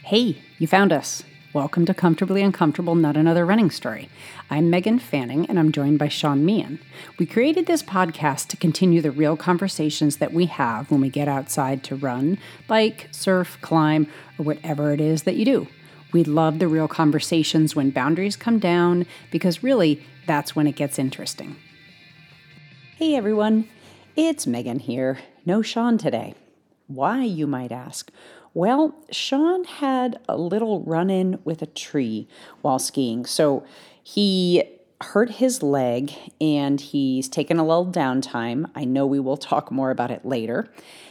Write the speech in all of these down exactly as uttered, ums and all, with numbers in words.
Hey, you found us. Welcome to Comfortably Uncomfortable, Not Another Running Story. I'm Megan Fanning, and I'm joined by Sean Meehan. We created this podcast to continue the real conversations that we have when we get outside to run, bike, surf, climb, or whatever it is that you do. We love the real conversations when boundaries come down, because really, that's when it gets interesting. Hey everyone, it's Megan here. No Sean today. Why, you might ask? Well, Sean had a little run-in with a tree while skiing. So he hurt his leg and he's taken a little downtime. I know we will talk more about it later.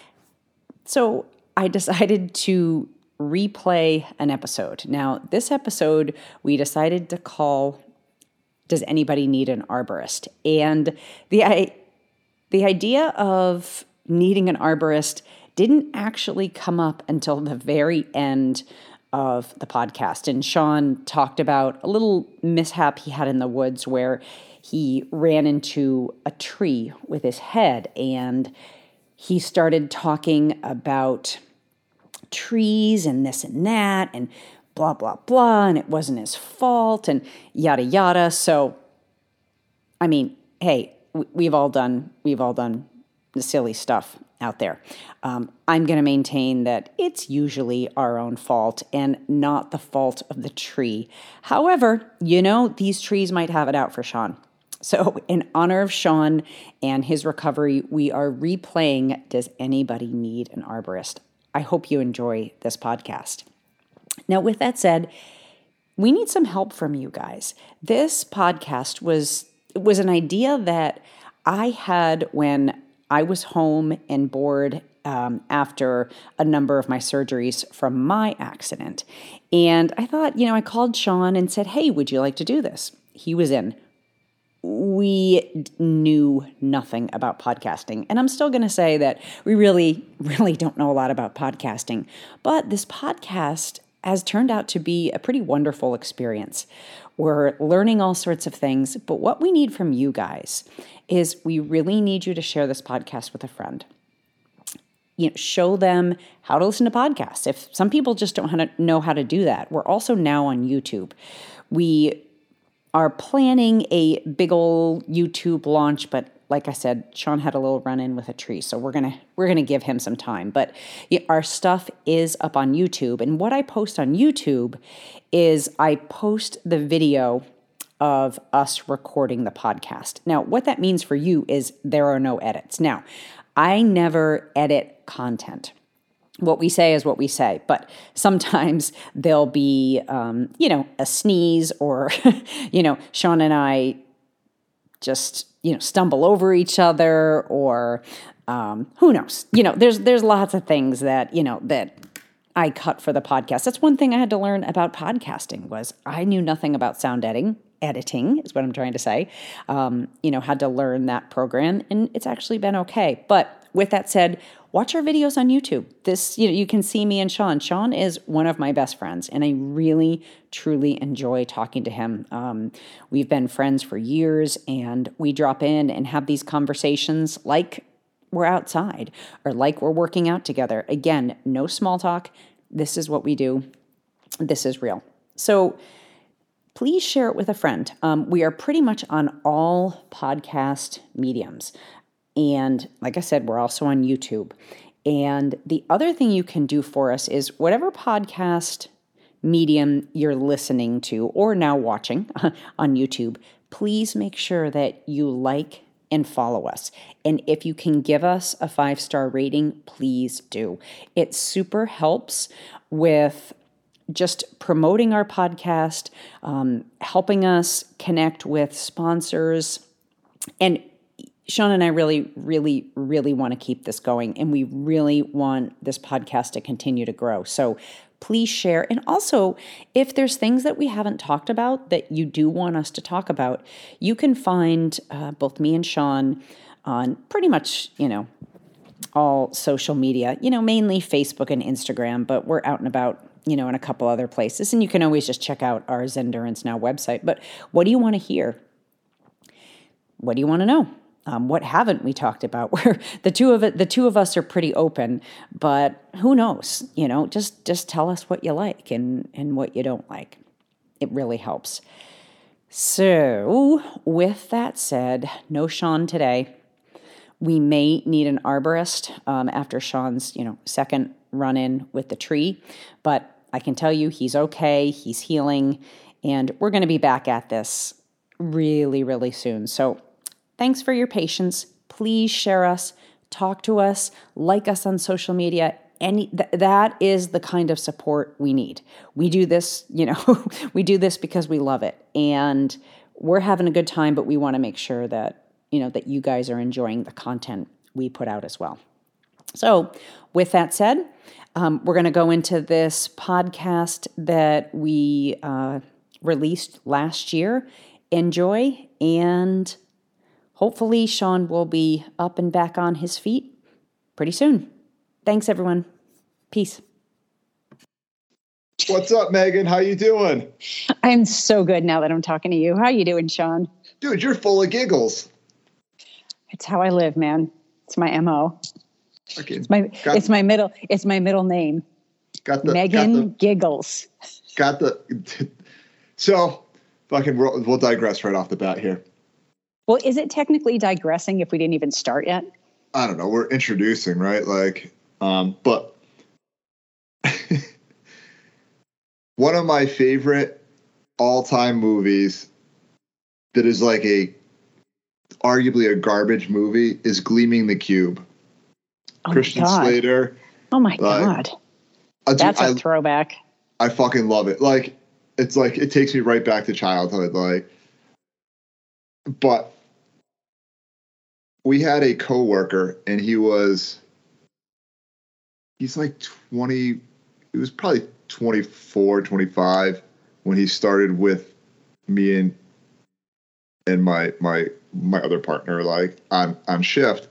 So I decided to replay an episode. Now, this episode we decided to call Does Anybody Need an Arborist? And the I, the idea of needing an arborist didn't actually come up until the very end of the podcast. And Sean talked about a little mishap he had in the woods where he ran into a tree with his head, and he started talking about trees and this and that and blah, blah, blah, and it wasn't his fault and yada, yada. So, I mean, hey, we've all done, we've all done the silly stuff out there. Um, I'm going to maintain that it's usually our own fault and not the fault of the tree. However, you know, these trees might have it out for Sean. So in honor of Sean and his recovery, we are replaying Does Anybody Need an Arborist? I hope you enjoy this podcast. Now, with that said, we need some help from you guys. This podcast was, was an idea that I had when I was home and bored um, after a number of my surgeries from my accident. And I thought, you know, I called Sean and said, hey, would you like to do this? He was in. We knew nothing about podcasting. And I'm still going to say that we really, really don't know a lot about podcasting. But this podcast has turned out to be a pretty wonderful experience. We're learning all sorts of things, but what we need from you guys is we really need you to share this podcast with a friend. You know, show them how to listen to podcasts. If some people just don't know how to do that, we're also now on YouTube. We are planning a big old YouTube launch, but like I said, Sean had a little run-in with a tree, so we're gonna we're gonna give him some time. But our stuff is up on YouTube, and what I post on YouTube is I post the video of us recording the podcast. Now, what that means for you is there are no edits. Now, I never edit content. What we say is what we say, but sometimes there'll be, um, you know, a sneeze or, you know, Sean and I just, you know, stumble over each other or um, who knows? You know, there's there's lots of things that, you know, that I cut for the podcast. That's one thing I had to learn about podcasting was I knew nothing about sound editing. Editing is what I'm trying to say. Um, you know, had to learn that program, and it's actually been okay. But with that said, watch our videos on YouTube. This, you know, you can see me and Sean. Sean is one of my best friends, and I really, truly enjoy talking to him. Um, we've been friends for years, and we drop in and have these conversations like we're outside or like we're working out together. Again, no small talk. This is what we do. This is real. So please share it with a friend. Um, we are pretty much on all podcast mediums. And like I said, we're also on YouTube. And the other thing you can do for us is whatever podcast medium you're listening to or now watching on YouTube, please make sure that you like and follow us. And if you can give us a five-star rating, please do. It super helps with just promoting our podcast, um, helping us connect with sponsors. And Sean and I really, really, really want to keep this going. And we really want this podcast to continue to grow. So please share. And also, if there's things that we haven't talked about that you do want us to talk about, you can find uh, both me and Sean on pretty much, you know, all social media, you know, mainly Facebook and Instagram, but we're out and about, you know, in a couple other places. And you can always just check out our Zendurance Now website. But what do you want to hear? What do you want to know? Um, what haven't we talked about? Where the two of it, the two of us are pretty open, but who knows? You know, just just tell us what you like and and what you don't like. It really helps. So, with that said, no Sean today. We may need an arborist um, after Sean's, you know, second run-in with the tree, but I can tell you he's okay, he's healing, and we're going to be back at this really, really soon. So thanks for your patience. Please share us, talk to us, like us on social media. Any th- that is the kind of support we need. We do this, you know, we do this because we love it, and we're having a good time, but we want to make sure that, you know, that you guys are enjoying the content we put out as well. So with that said, um, we're going to go into this podcast that we uh, released last year. Enjoy, and hopefully Sean will be up and back on his feet pretty soon. Thanks, everyone. Peace. What's up, Megan? How you doing? I'm so good now that I'm talking to you. How you doing, Sean? Dude, you're full of giggles. It's how I live, man. It's my M O. Okay. It's my got, it's my middle it's my middle name. Got the Megan got the, Giggles. Got the so fucking we'll, we'll digress right off the bat here. Well, is it technically digressing if we didn't even start yet? I don't know. We're introducing, right? Like, um, but one of my favorite all-time movies that is like a arguably a garbage movie is Gleaming the Cube. Oh Christian Slater. Oh my God. Uh, That's a I, throwback. I fucking love it. Like, it's like, it takes me right back to childhood. Like, but we had a coworker and he was, he's like twenty, he was probably twenty-four, twenty-five when he started with me and, and my, my, my other partner, like on, on shift.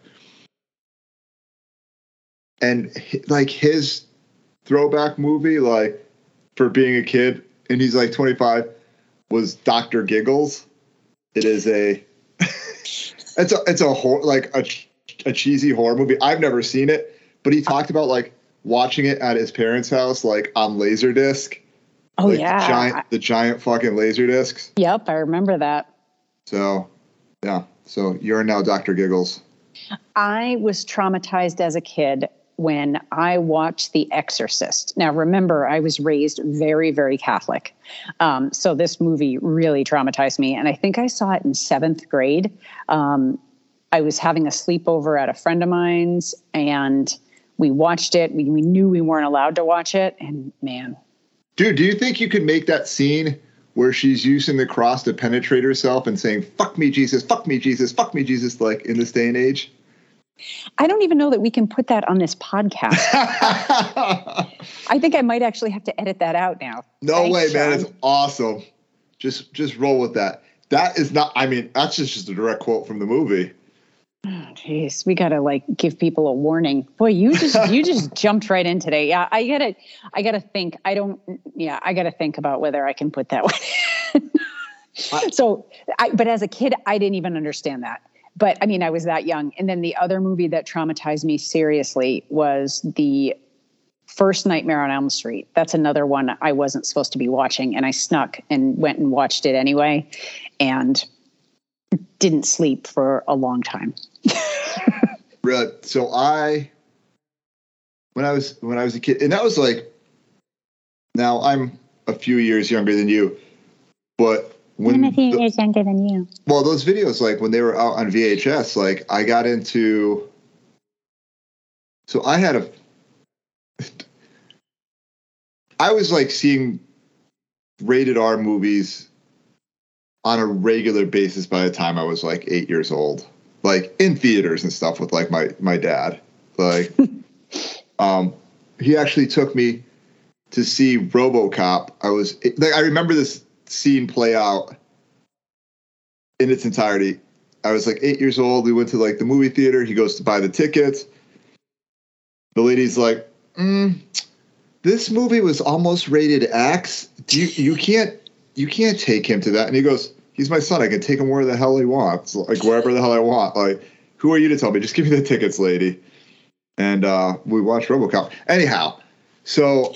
And like his throwback movie, like for being a kid, and he's like twenty-five, was Doctor Giggles. It is a, it's a, it's a horror, like a, a cheesy horror movie. I've never seen it, but he talked about like watching it at his parents' house, like on Laserdisc. Oh like yeah, the giant, the giant fucking Laserdiscs. Yep, I remember that. So, yeah. So you're now Doctor Giggles. I was traumatized as a kid when I watched The Exorcist. Now, remember, I was raised very, very Catholic. Um, so this movie really traumatized me. And I think I saw it in seventh grade. Um, I was having a sleepover at a friend of mine's, and we watched it. We, we knew we weren't allowed to watch it. And man. Dude, do you think you could make that scene where she's using the cross to penetrate herself and saying, fuck me, Jesus, fuck me, Jesus, fuck me, Jesus, like in this day and age? I don't even know that we can put that on this podcast. I think I might actually have to edit that out now. No Thanks, way, Sean. Man. It's awesome. Just just roll with that. That is not, I mean, that's just, just a direct quote from the movie. Jeez, oh, we got to like give people a warning. Boy, you just you just jumped right in today. Yeah, I got to I got to think. I don't yeah, I got to think about whether I can put that one. so, I but as a kid, I didn't even understand that. But I mean, I was that young. And then the other movie that traumatized me seriously was the first Nightmare on Elm Street. That's another one I wasn't supposed to be watching. And I snuck and went and watched it anyway. And didn't sleep for a long time. Really? So I, when I was, when I was a kid, and that was like, now I'm a few years younger than you, but when I'm a few the, years younger than you. Well, those videos, like when they were out on V H S, like I got into, so I had a, I was like seeing rated R movies on a regular basis by the time I was like eight years old, like in theaters and stuff with like my, my dad. Like, um, he actually took me to see RoboCop. I was like, I remember this scene play out in its entirety. I was like eight years old. We went to like the movie theater. He goes to buy the tickets. The lady's like, mm, this movie was almost rated X. Do you, you can't, you can't take him to that. And he goes, he's my son. I can take him where the hell he wants, like wherever the hell I want. Like, who are you to tell me? Just give me the tickets, lady. And uh, we watched RoboCop. Anyhow, so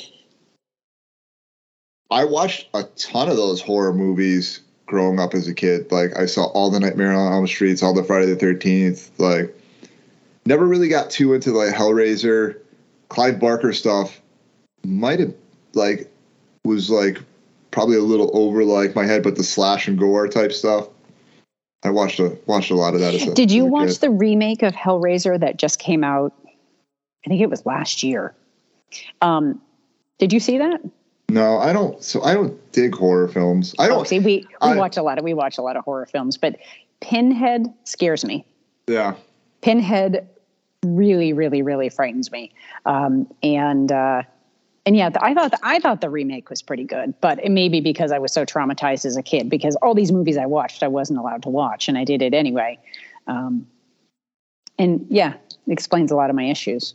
I watched a ton of those horror movies growing up as a kid. Like, I saw all the Nightmare on Elm Street, all the Friday the thirteenth. Like, never really got too into like Hellraiser, Clive Barker stuff. Might have like was like probably a little over like my head, but the slash and gore type stuff. I watched a watched a lot of that. As a, Did you as a watch kid. the remake of Hellraiser that just came out? I think it was last year. Um, did you see that? No, I don't. So I don't dig horror films. I don't oh, see. We we I, watch a lot of we watch a lot of horror films, but Pinhead scares me. Yeah, Pinhead really, really, really frightens me. Um, and uh, and yeah, I thought the, I thought the remake was pretty good, but it may be because I was so traumatized as a kid. Because all these movies I watched, I wasn't allowed to watch, and I did it anyway. Um, and yeah, it explains a lot of my issues.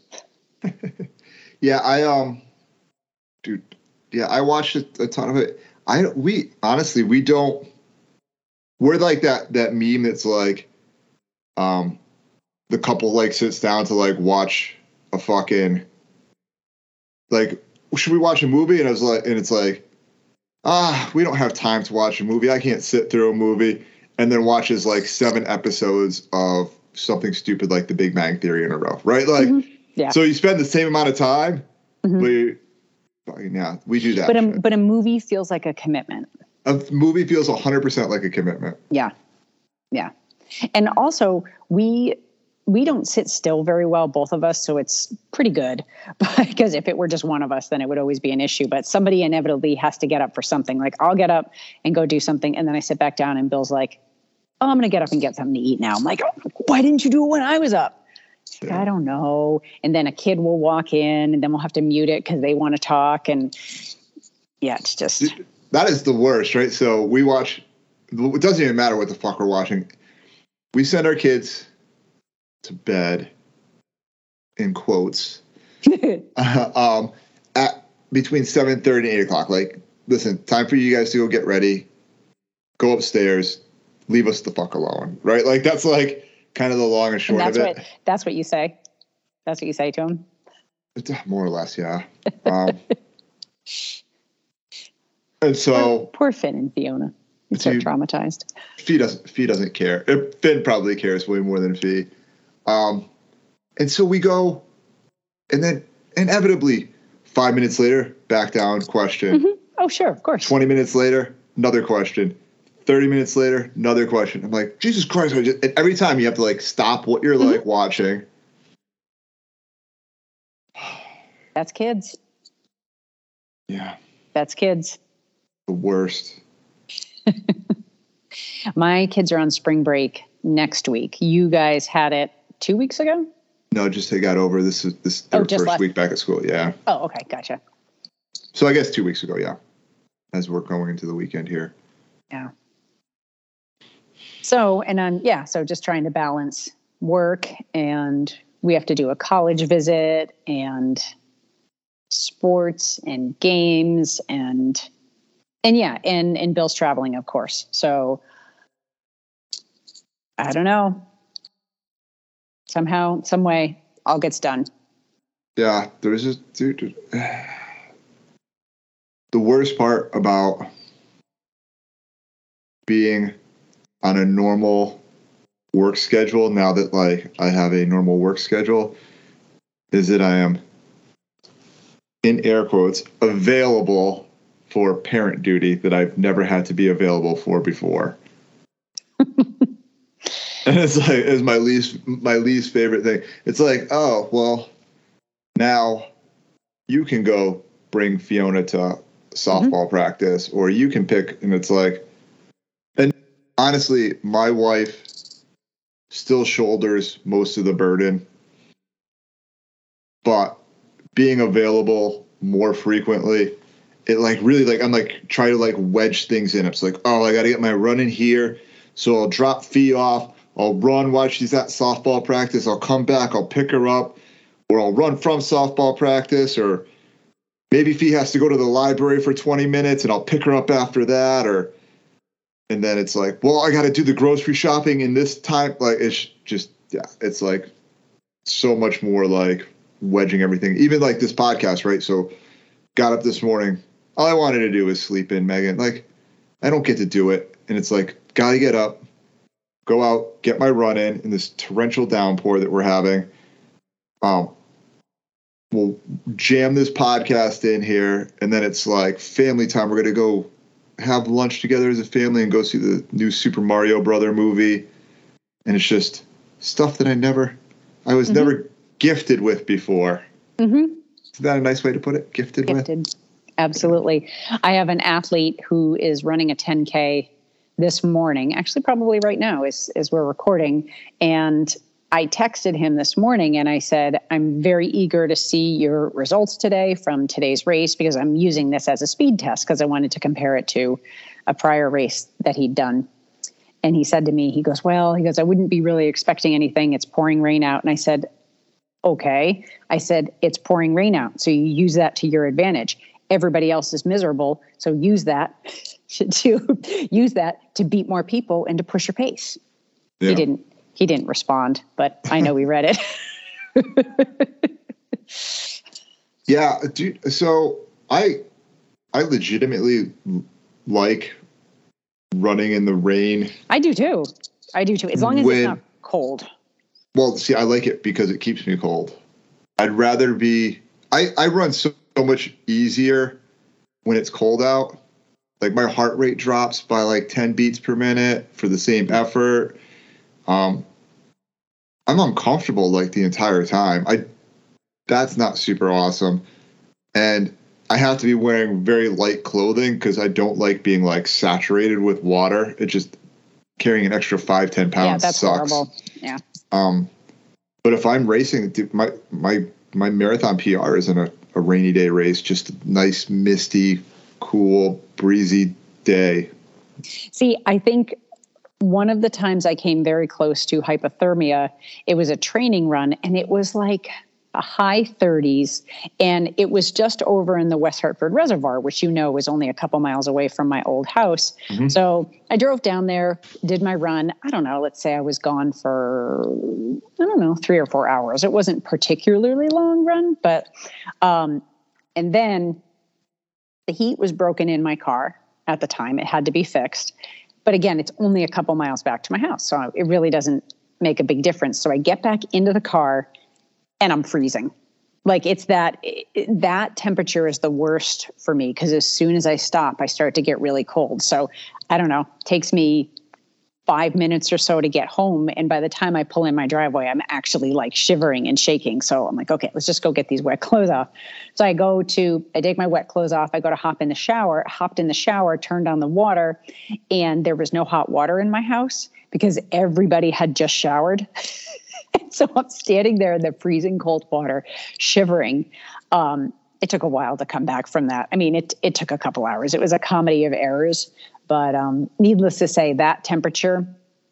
yeah, I um, dude, yeah, I watched a, a ton of it. I we honestly we don't. We're like that that meme that's like, um, the couple like sits down to like watch a fucking like should we watch a movie? And I was like, and it's like, ah, we don't have time to watch a movie. I can't sit through a movie, and then watches like seven episodes of something stupid like The Big Bang Theory in a row, right? Like, Mm-hmm. Yeah. So you spend the same amount of time. Mm-hmm. We, yeah, we do that. But a shit. but a movie feels like a commitment. A movie feels one hundred percent like a commitment. Yeah, yeah, and also we. We don't sit still very well, both of us, so it's pretty good. Because if it were just one of us, then it would always be an issue. But somebody inevitably has to get up for something. Like, I'll get up and go do something, and then I sit back down, and Bill's like, oh, I'm going to get up and get something to eat now. I'm like, oh, why didn't you do it when I was up? Like, Yeah. I don't know. And then a kid will walk in, and then we'll have to mute it because they want to talk. And yeah, it's just... That is the worst, right? So we watch... It doesn't even matter what the fuck we're watching. We send our kids... to bed, in quotes, uh, um, at between seven thirty and eight o'clock. Like, listen, time for you guys to go get ready, go upstairs, leave us the fuck alone, right? Like, that's like kind of the long and short and that's of it. What, that's what you say. That's what you say to him. It's, uh, more or less, yeah. Um, and so poor, poor Finn and Fiona. He's so you, traumatized. Fee doesn't. Fee doesn't care. Finn probably cares way more than Fee. Um, and so we go, and then inevitably, five minutes later, back down, question. Mm-hmm. Oh, sure, of course. twenty minutes later, another question. thirty minutes later, another question. I'm like, Jesus Christ. I just, and every time you have to like stop what you're Mm-hmm. like watching. That's kids. Yeah. That's kids. The worst. My kids are on spring break next week. You guys had it two weeks ago? No, just they got over this is this their Oh, just first last- week back at school. Yeah. Oh, okay, gotcha. So I guess two weeks ago, yeah. As we're going into the weekend here. Yeah. So, and then, yeah, so just trying to balance work, and we have to do a college visit and sports and games and, and yeah, and, and Bill's traveling, of course. So I don't know. Somehow, some way, all gets done. Yeah, there's just dude, the worst part about being on a normal work schedule now that like I have a normal work schedule is that I am in air quotes available for parent duty that I've never had to be available for before. And it's like it's my least my least favorite thing. It's like, oh well, now you can go bring Fiona to softball mm-hmm. practice, or you can pick, and it's like, and honestly, my wife still shoulders most of the burden, but being available more frequently, it like really like I'm like trying to like wedge things in. It's like, oh, I got to get my run in here, so I'll drop Fee off. I'll run while she's at softball practice. I'll come back. I'll pick her up, or I'll run from softball practice, or maybe Fee has to go to the library for twenty minutes and I'll pick her up after that. Or And then it's like, well, I got to do the grocery shopping in this time. Like, it's just, yeah, it's like so much more like wedging everything. Even like this podcast, right? So got up this morning. All I wanted to do was sleep in, Megan. Like, I don't get to do it. And it's like, got to get up, go out, get my run in in this torrential downpour that we're having. Um, we'll jam this podcast in here. And then it's like family time. We're going to go have lunch together as a family and go see the new Super Mario Brother movie. And it's just stuff that I never, I was mm-hmm. never gifted with before. Mm-hmm. Is that a nice way to put it? Gifted, gifted. with? Absolutely. I have an athlete who is running a ten K this morning, actually probably right now as, as we're recording. And I texted him this morning and I said, I'm very eager to see your results today from today's race because I'm using this as a speed test because I wanted to compare it to a prior race that he'd done. And he said to me, he goes, well, he goes, I wouldn't be really expecting anything. It's pouring rain out. And I said, okay. I said, it's pouring rain out. So you use that to your advantage. Everybody else is miserable. So use that to use that to beat more people and to push your pace. Yeah. He didn't. He didn't respond, but I know he read it. Yeah. Do, so I, I legitimately like running in the rain. I do too. I do too. As long as when, it's not cold. Well, see, I like it because it keeps me cold. I'd rather be, I, I run so, so much easier when it's cold out. Like my heart rate drops by like ten beats per minute for the same effort. Um, I'm uncomfortable like the entire time. I, that's not super awesome. And I have to be wearing very light clothing because I don't like being like saturated with water. It just carrying an extra five, ten pounds yeah, that's sucks. Horrible. Yeah. Um, but if I'm racing, my, my, my marathon P R is in a, a rainy day race, just a nice, misty, cool, breezy day. See, I think one of the times I came very close to hypothermia, it was a training run and it was like a high thirties and it was just over in the West Hartford Reservoir, which you know was only a couple miles away from my old house. Mm-hmm. So I drove down there, did my run. I don't know, let's say I was gone for, I don't know, three or four hours. It wasn't particularly long run, but, um, and then the heat was broken in my car at the time. It had to be fixed. But again, it's only a couple miles back to my house. So it really doesn't make a big difference. So I get back into the car and I'm freezing. Like it's that, it, that temperature is the worst for me because as soon as I stop, I start to get really cold. So I don't know, takes me five minutes or so to get home. And by the time I pull in my driveway, I'm actually like shivering and shaking. So I'm like, okay, let's just go get these wet clothes off. So I go to, I take my wet clothes off. I go to hop in the shower, hopped in the shower, turned on the water, and there was no hot water in my house because everybody had just showered. And so I'm standing there in the freezing cold water, shivering. Um, it took a while to come back from that. I mean, it it took a couple hours. It was a comedy of errors. But um, needless to say, that temperature,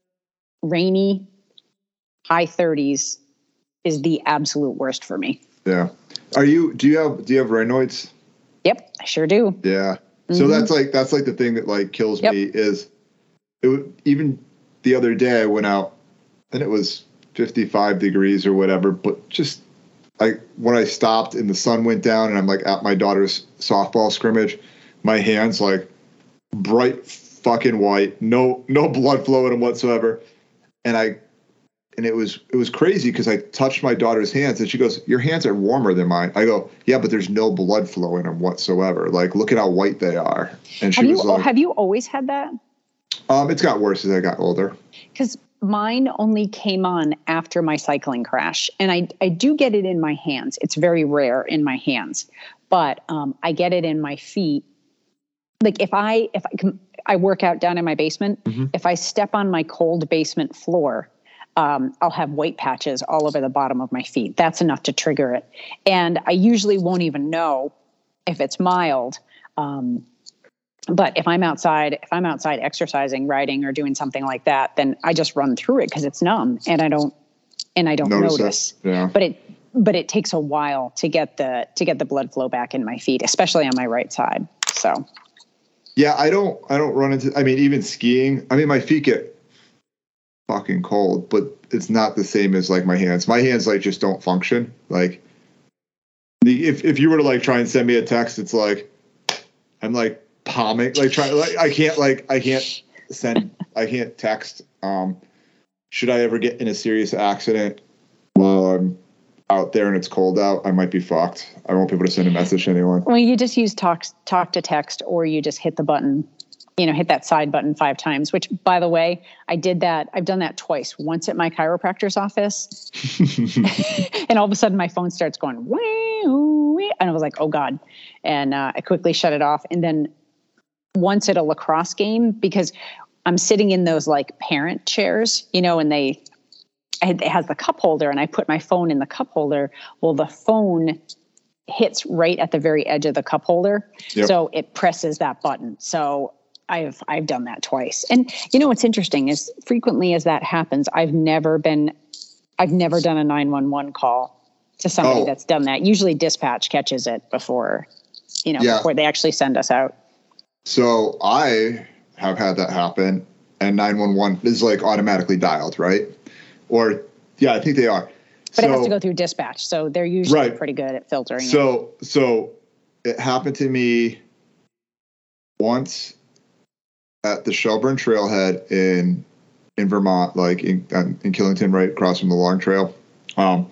rainy, high thirties, is the absolute worst for me. Yeah. Are you? Do you have? Do you have Raynaud's? Yep, I sure do. Yeah. Mm-hmm. So that's like that's like the thing that like kills yep. me is, it even the other day I went out and it was fifty-five degrees or whatever, but just I when I stopped and the sun went down and I'm like at my daughter's softball scrimmage, my hands like bright fucking white, no no blood flow in them whatsoever, and I and it was it was crazy because I touched my daughter's hands and she goes, "Your hands are warmer than mine." I go, "Yeah, but there's no blood flow in them whatsoever. Like, look at how white they are." And she have you, was like, "Have you always had that?" Um, it's got worse as I got older. Because mine only came on after my cycling crash, and I I do get it in my hands. It's very rare in my hands, but um, I get it in my feet. Like if I, if I, can, I work out down in my basement, mm-hmm. if I step on my cold basement floor, um, I'll have white patches all over the bottom of my feet. That's enough to trigger it. And I usually won't even know if it's mild. Um, but if I'm outside, if I'm outside exercising, riding or doing something like that, then I just run through it because it's numb and I don't, and I don't notice. notice. Yeah. But it, but it takes a while to get the, to get the blood flow back in my feet, especially on my right side. So. Yeah, I don't I don't run into, I mean, even skiing, I mean, my feet get fucking cold, but it's not the same as like my hands. My hands like just don't function. Like the if if you were to like try and send me a text, it's like I'm like palming, like trying like I can't like I can't send I can't text. Um should I ever get in a serious accident while I'm out there and it's cold out, I might be fucked. I won't be able to send a message to anyone. Well, you just use talk talk to text, or you just hit the button, you know, hit that side button five times, which, by the way, I did that. I've done that twice, once at my chiropractor's office and all of a sudden my phone starts going, wee, wee, and I was like, oh God. And uh, I quickly shut it off. And then once at a lacrosse game, because I'm sitting in those like parent chairs, you know, and they, it has the cup holder, and I put my phone in the cup holder. Well, the phone hits right at the very edge of the cup holder. Yep. So it presses that button. So I've, I've done that twice. And you know, what's interesting is frequently as that happens, I've never been, I've never done a nine one one call to somebody oh. that's done that. Usually dispatch catches it before, you know, yeah. before they actually send us out. So I have had that happen, and nine one one is like automatically dialed, right? Or, yeah, I think they are. But so, it has to go through dispatch, so they're usually right. pretty good at filtering so, it. So it happened to me once at the Shelburne Trailhead in in Vermont, like in, in Killington, right across from the Long Trail. Um,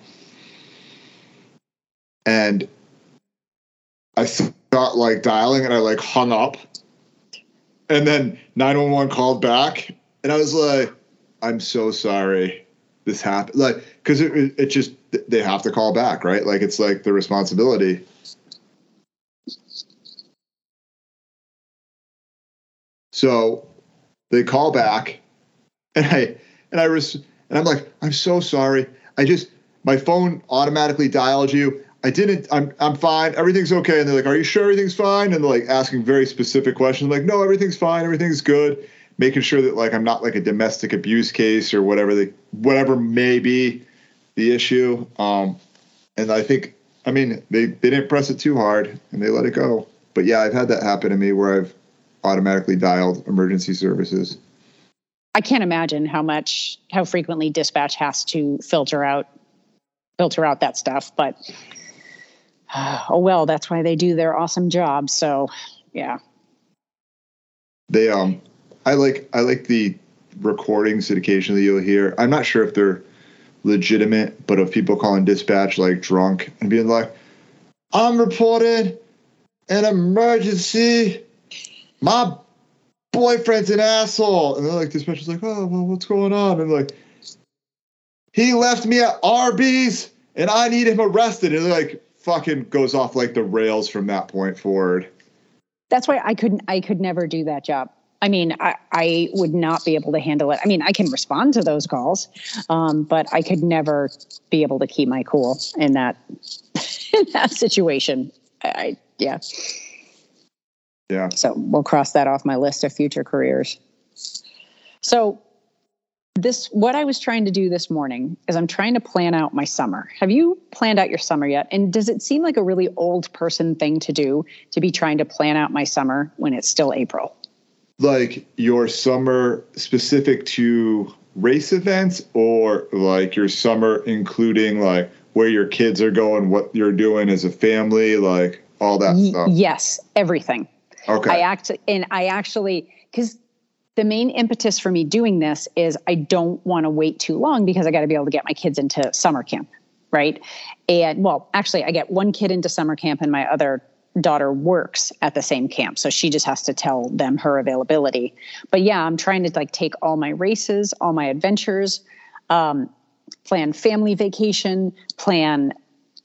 and I got, like, dialing, and I, like, hung up. And then nine one one called back, and I was like, I'm so sorry this happened. Like, because it, it just, they have to call back, right? Like, it's like the responsibility. So they call back, and I, and I was, and I'm like, I'm so sorry. I just, my phone automatically dialed you. I didn't, I'm, I'm fine. Everything's okay. And they're like, are you sure everything's fine? And they're like asking very specific questions. I'm like, no, everything's fine. Everything's good. Making sure that like, I'm not like a domestic abuse case or whatever they, whatever may be the issue. Um, and I think, I mean, they, they didn't press it too hard and they let it go. But yeah, I've had that happen to me where I've automatically dialed emergency services. I can't imagine how much, how frequently dispatch has to filter out, filter out that stuff, but oh, well, that's why they do their awesome job. So yeah. They, um, I like, I like the recordings that occasionally you'll hear. I'm not sure if they're legitimate, but of people calling dispatch like drunk and being like, I'm reporting an emergency. My boyfriend's an asshole. And they're like, dispatcher's like, oh, well, what's going on? And like, he left me at Arby's and I need him arrested. And they're like, fucking goes off like the rails from that point forward. That's why I couldn't, I could never do that job. I mean, I, I would not be able to handle it. I mean, I can respond to those calls, um, but I could never be able to keep my cool in that, in that situation. I, I yeah. Yeah. So we'll cross that off my list of future careers. So this, what I was trying to do this morning is I'm trying to plan out my summer. Have you planned out your summer yet? And does it seem like a really old person thing to do, to be trying to plan out my summer when it's still April? Like your summer specific to race events, or like your summer including like where your kids are going, what you're doing as a family, like all that y- stuff? Yes, everything. Okay. I act, and I actually, because the main impetus for me doing this is I don't want to wait too long because I got to be able to get my kids into summer camp, right? And well, actually, I get one kid into summer camp and my other daughter works at the same camp, so she just has to tell them her availability. But yeah, I'm trying to like take all my races, all my adventures, um, plan family vacation, plan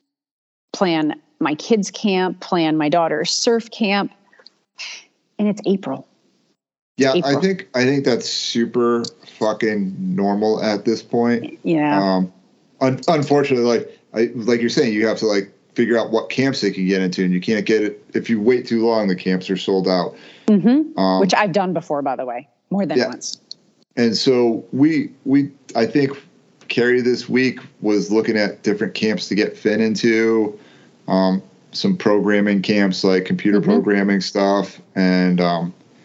plan my kids' camp, plan my daughter's surf camp, and it's April. Yeah, April. I think I think that's super fucking normal at this point. Yeah. Um, un- unfortunately, like I like you're saying, you have to like figure out what camps they can get into, and you can't get it if you wait too long. The camps are sold out, mm-hmm. um, which I've done before, by the way, more than yeah. once. And so we we I think Carrie this week was looking at different camps to get Finn into, um, some programming camps like computer mm-hmm. programming stuff, and um,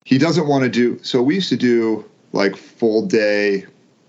he doesn't want to do, so we used to do like full day,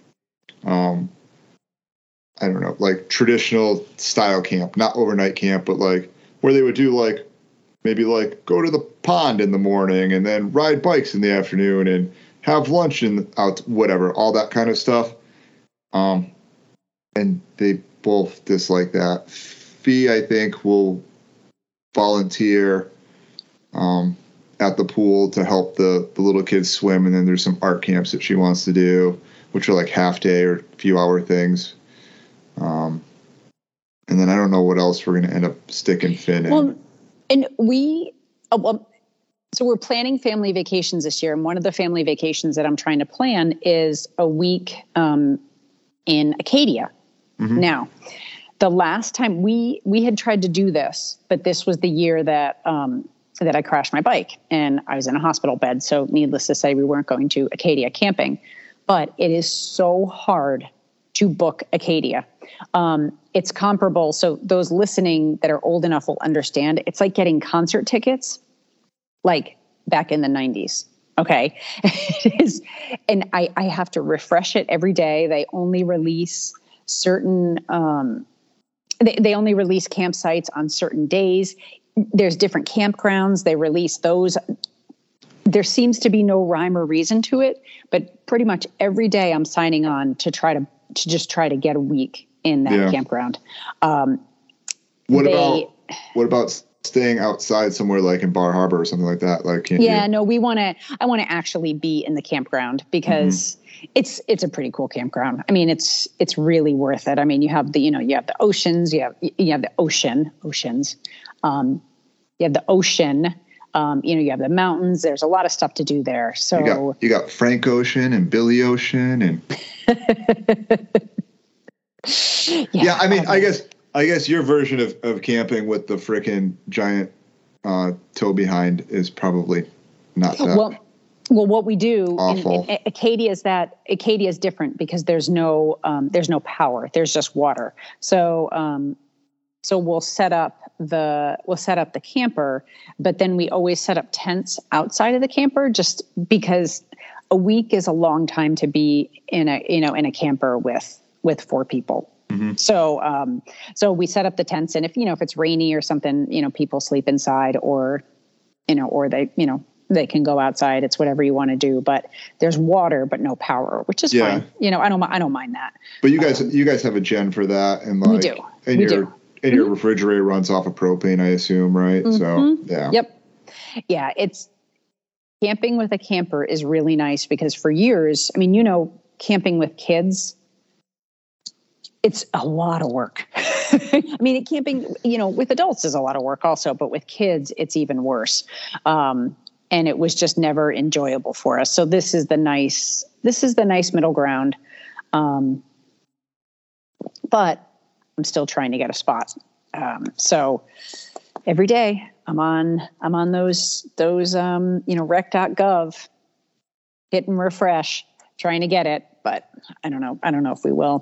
um, I don't know, like traditional style camp, not overnight camp, but like where they would do like, maybe like go to the pond in the morning and then ride bikes in the afternoon and have lunch and out, whatever, all that kind of stuff. Um, and they both dislike that. Fee, I think, will volunteer, um, at the pool to help the, the little kids swim. And then there's some art camps that she wants to do, which are like half day or few hour things. Um, and then I don't know what else we're going to end up sticking Finn in. Well, and we, uh, well, so we're planning family vacations this year. And one of the family vacations that I'm trying to plan is a week, um, in Acadia. Mm-hmm. Now, the last time we, we had tried to do this, but this was the year that, um, that I crashed my bike and I was in a hospital bed. So needless to say, we weren't going to Acadia camping, but it is so hard to book Acadia. Um, it's comparable. So those listening that are old enough will understand. It's like getting concert tickets, like back in the nineties. Okay. It is. And I, I have to refresh it every day. They only release certain, um, they, they only release campsites on certain days. There's different campgrounds. They release those. There seems to be no rhyme or reason to it, but pretty much every day I'm signing on to try to, to just try to get a week in that yeah. campground. Um, what they, about, what about staying outside somewhere like in Bar Harbor or something like that? Like, can't yeah, you? no, we want to, I want to actually be in the campground because mm-hmm. it's, it's a pretty cool campground. I mean, it's, it's really worth it. I mean, you have the, you know, you have the oceans, you have, you have the ocean, oceans, um, you have the ocean, um, you know, you have the mountains. There's a lot of stuff to do there. So you got, you got Frank Ocean and Billy Ocean and yeah, yeah, I mean, um, I guess, I guess your version of, of camping with the frickin' giant, uh, tow behind is probably not that well, well, what we do awful. in, in Acadia is that Acadia is different because there's no, um, there's no power. There's just water. So, um, So we'll set up the we'll set up the camper, but then we always set up tents outside of the camper just because a week is a long time to be in a you know in a camper with with four people. Mm-hmm. So um, so we set up the tents, and if you know if it's rainy or something, you know people sleep inside, or you know or they you know they can go outside. It's whatever you want to do, but there's water but no power, which is yeah. fine. You know I don't I don't mind that. But you guys um, you guys have a gen for that, and like we do and we your, do. And your mm-hmm. refrigerator runs off of propane, I assume, right? Mm-hmm. So, yeah. Yep. Yeah, it's camping with a camper is really nice because for years, I mean, you know, camping with kids, it's a lot of work. I mean, camping, you know, with adults is a lot of work also, but with kids, it's even worse. Um, and it was just never enjoyable for us. So this is the nice, this is the nice middle ground. Um, but I'm still trying to get a spot. Um, so every day I'm on, I'm on those, those, um, you know, rec dot gov, hit and refresh, trying to get it, but I don't know. I don't know if we will.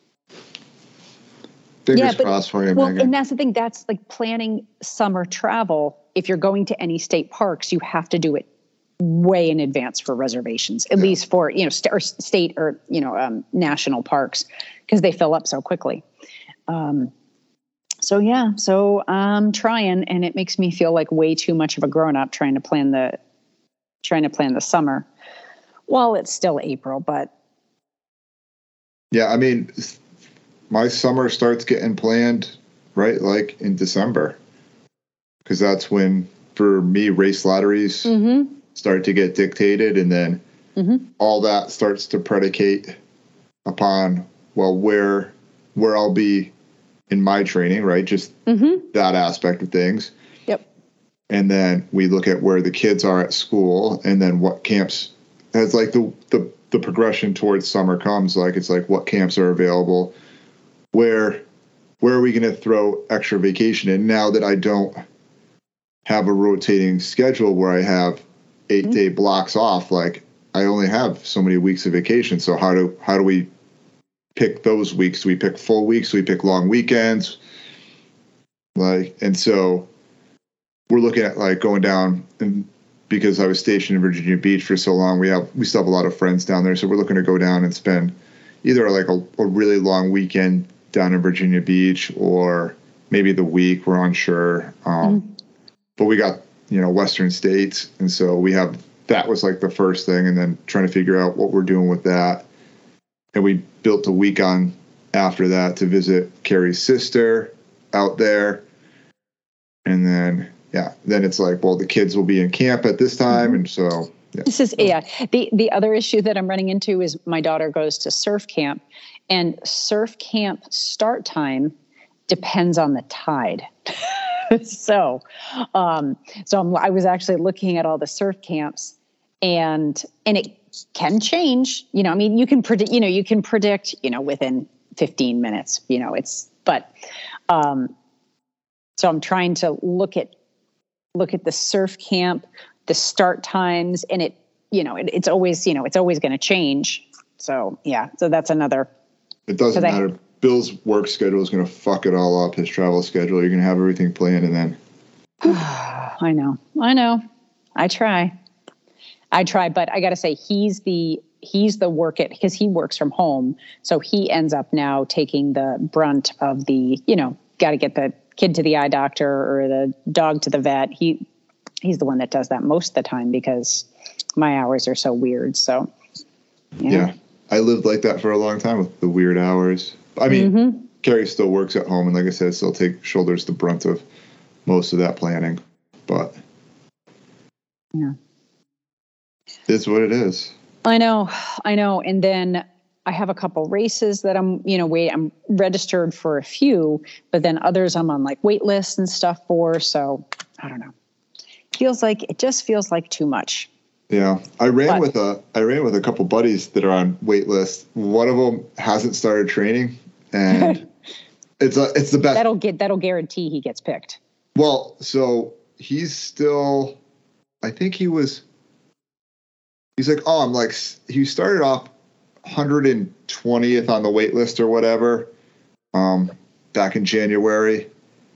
Fingers yeah, but, crossed for you, well, Megan. And that's the thing. That's like planning summer travel. If you're going to any state parks, you have to do it way in advance for reservations, at yeah. least for, you know, st- or state or, you know, um, national parks, because they fill up so quickly. Um, so yeah, so I'm trying, and it makes me feel like way too much of a grown up trying to plan the, trying to plan the summer. Well, it's still April, but. Yeah. I mean, my summer starts getting planned, right? Like in December, because that's when, for me, race lotteries mm-hmm. start to get dictated. And then mm-hmm. all that starts to predicate upon, well, where, where I'll be in my training, right? Just mm-hmm. that aspect of things. Yep. And then we look at where the kids are at school, and then what camps, as like the, the, the progression towards summer comes, like, it's like, what camps are available? Where, where are we going to throw extra vacation in now that I don't have a rotating schedule where I have eight mm-hmm. day blocks off? Like, I only have so many weeks of vacation. So how do, how do we pick those weeks? Do we pick full weeks? Do we pick long weekends? Like, and so we're looking at like going down and because I was stationed in Virginia Beach for so long, we have we still have a lot of friends down there. So we're looking to go down and spend either like a, a really long weekend down in Virginia Beach or maybe the week. We're unsure. Um, mm-hmm. But we got, you know, Western States. And so we have, that was like the first thing. And then trying to figure out what we're doing with that. And we built a week on after that to visit Carrie's sister out there. And then, yeah, then it's like, well, the kids will be in camp at this time. And so, yeah. This is, yeah. The, the other issue that I'm running into is my daughter goes to surf camp, and surf camp start time depends on the tide. so, um, so I'm, I was actually looking at all the surf camps, and, and it can change, you know, I mean, you can predict, you know, you can predict, you know, within fifteen minutes, you know, it's, but, um, so I'm trying to look at, look at the surf camp, the start times, and it, you know, it, it's always, you know, it's always going to change. So yeah, so that's another. It doesn't matter. I, Bill's work schedule is going to fuck it all up. His travel schedule. You're going to have everything planned, and then. I know, I know. I try, I try, but I got to say, he's the he's the work it because he works from home, so he ends up now taking the brunt of the, you know, got to get the kid to the eye doctor or the dog to the vet. He he's the one that does that most of the time because my hours are so weird. So yeah, yeah I lived like that for a long time with the weird hours. I mean, mm-hmm. Carrie still works at home, and like I said, still take shoulders the brunt of most of that planning. But yeah, it's what it is. I know, I know. And then I have a couple races that I'm, you know, wait, I'm registered for a few, but then others I'm on like wait lists and stuff for. So I don't know. Feels like it just feels like too much. Yeah, I ran but, with a I ran with a couple buddies that are on wait lists. One of them hasn't started training, and it's a, it's the best. That'll get that'll guarantee he gets picked. Well, so he's still, I think he was. He's like, oh, I'm like, he started off one hundred twentieth on the wait list or whatever, um, back in January.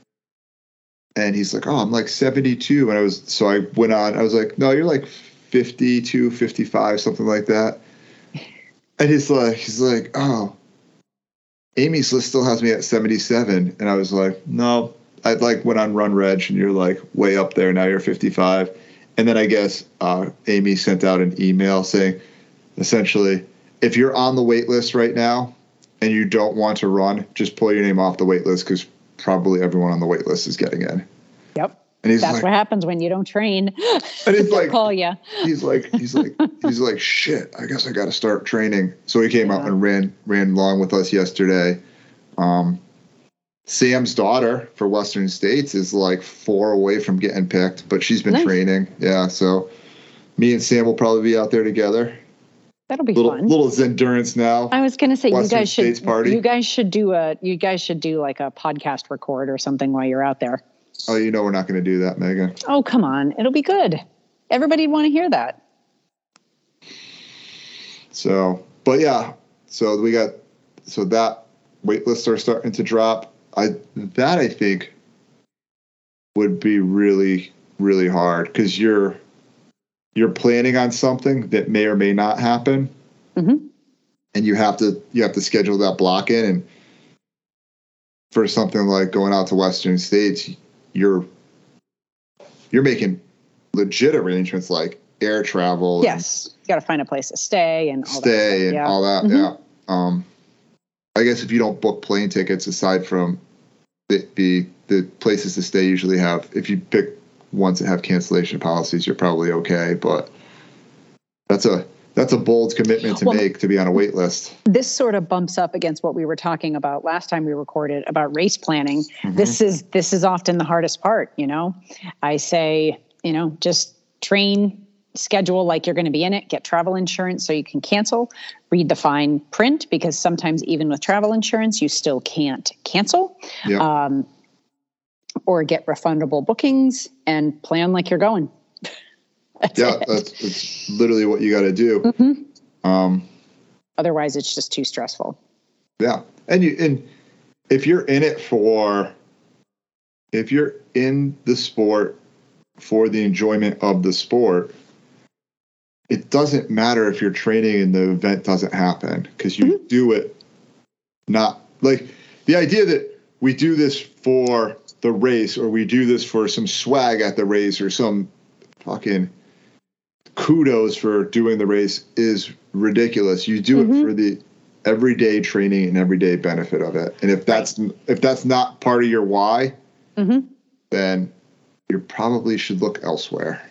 And he's like, oh, I'm like seventy-two. And I was, so I went on, I was like, no, you're like fifty-two, fifty-five, something like that. And he's like, he's like, oh, Amy's list still has me at seventy-seven. And I was like, no, I like went on Run Reg and you're like way up there. Now you're fifty-five. And then I guess uh, Amy sent out an email saying, essentially, if you're on the wait list right now and you don't want to run, just pull your name off the wait list because probably everyone on the wait list is getting in. Yep. And he's That's like, what happens when you don't train. And he's like, call you. He's like, he's like, he's like, shit, I guess I got to start training. So he came yeah. out and ran, ran along with us yesterday. Um, Sam's daughter for Western States is like four away from getting picked, but she's been nice. training. Yeah. So me and Sam will probably be out there together. That'll be little, fun. Little Zendurance now. I was going to say, Western you guys should, States party. you guys should do a, you guys should do like a podcast record or something while you're out there. Oh, you know, we're not going to do that, Megan. Oh, come on. It'll be good. Everybody'd want to hear that. So, but yeah, so we got, so that wait lists are starting to drop. I, that I think would be really, really hard because you're, you're planning on something that may or may not happen. Mm-hmm. And you have to, you have to schedule that block in. And for something like going out to Western States, you're, you're making legit arrangements like air travel. Yes. You got to find a place to stay and all stay that and yeah. all that. Mm-hmm. Yeah. Um, I guess if you don't book plane tickets, aside from the, the, the places to stay usually have, if you pick ones that have cancellation policies, you're probably okay. But that's a, that's a bold commitment to well, make to be on a wait list. This sort of bumps up against what we were talking about last time we recorded about race planning. Mm-hmm. This is, this is often the hardest part. You know, I say, you know, just train, schedule like you're going to be in it, get travel insurance so you can cancel, read the fine print, because sometimes even with travel insurance, you still can't cancel, yep. um, or get refundable bookings and plan like you're going. That's yeah, it. that's, that's literally what you got to do. Mm-hmm. Um, Otherwise it's just too stressful. Yeah. And you, and if you're in it for, if you're in the sport for the enjoyment of the sport, it doesn't matter if you're training and the event doesn't happen, because you mm-hmm. do it not like the idea that we do this for the race, or we do this for some swag at the race, or some fucking kudos for doing the race is ridiculous. You do mm-hmm. it for the everyday training and everyday benefit of it. And if that's right. if that's not part of your why, mm-hmm. then you probably should look elsewhere.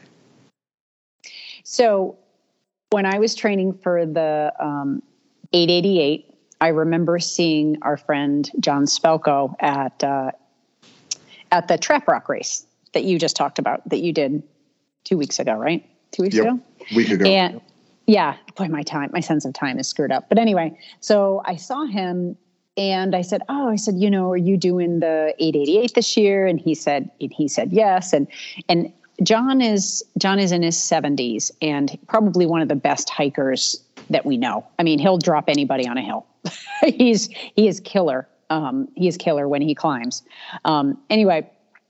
So when I was training for the um, eight eighty-eight, I remember seeing our friend John Spelko at uh, at the Trap Rock race that you just talked about, that you did two weeks ago, right? Two weeks yep. ago? Week ago. And yeah, boy, my time, my sense of time is screwed up. But anyway, so I saw him and I said, oh, I said, you know, are you doing the eight eighty-eight this year? And he said, and he said, yes. And, and John is, John is in his seventies and probably one of the best hikers that we know. I mean, he'll drop anybody on a hill. He's, he is killer. Um, he is killer when he climbs. Um, anyway,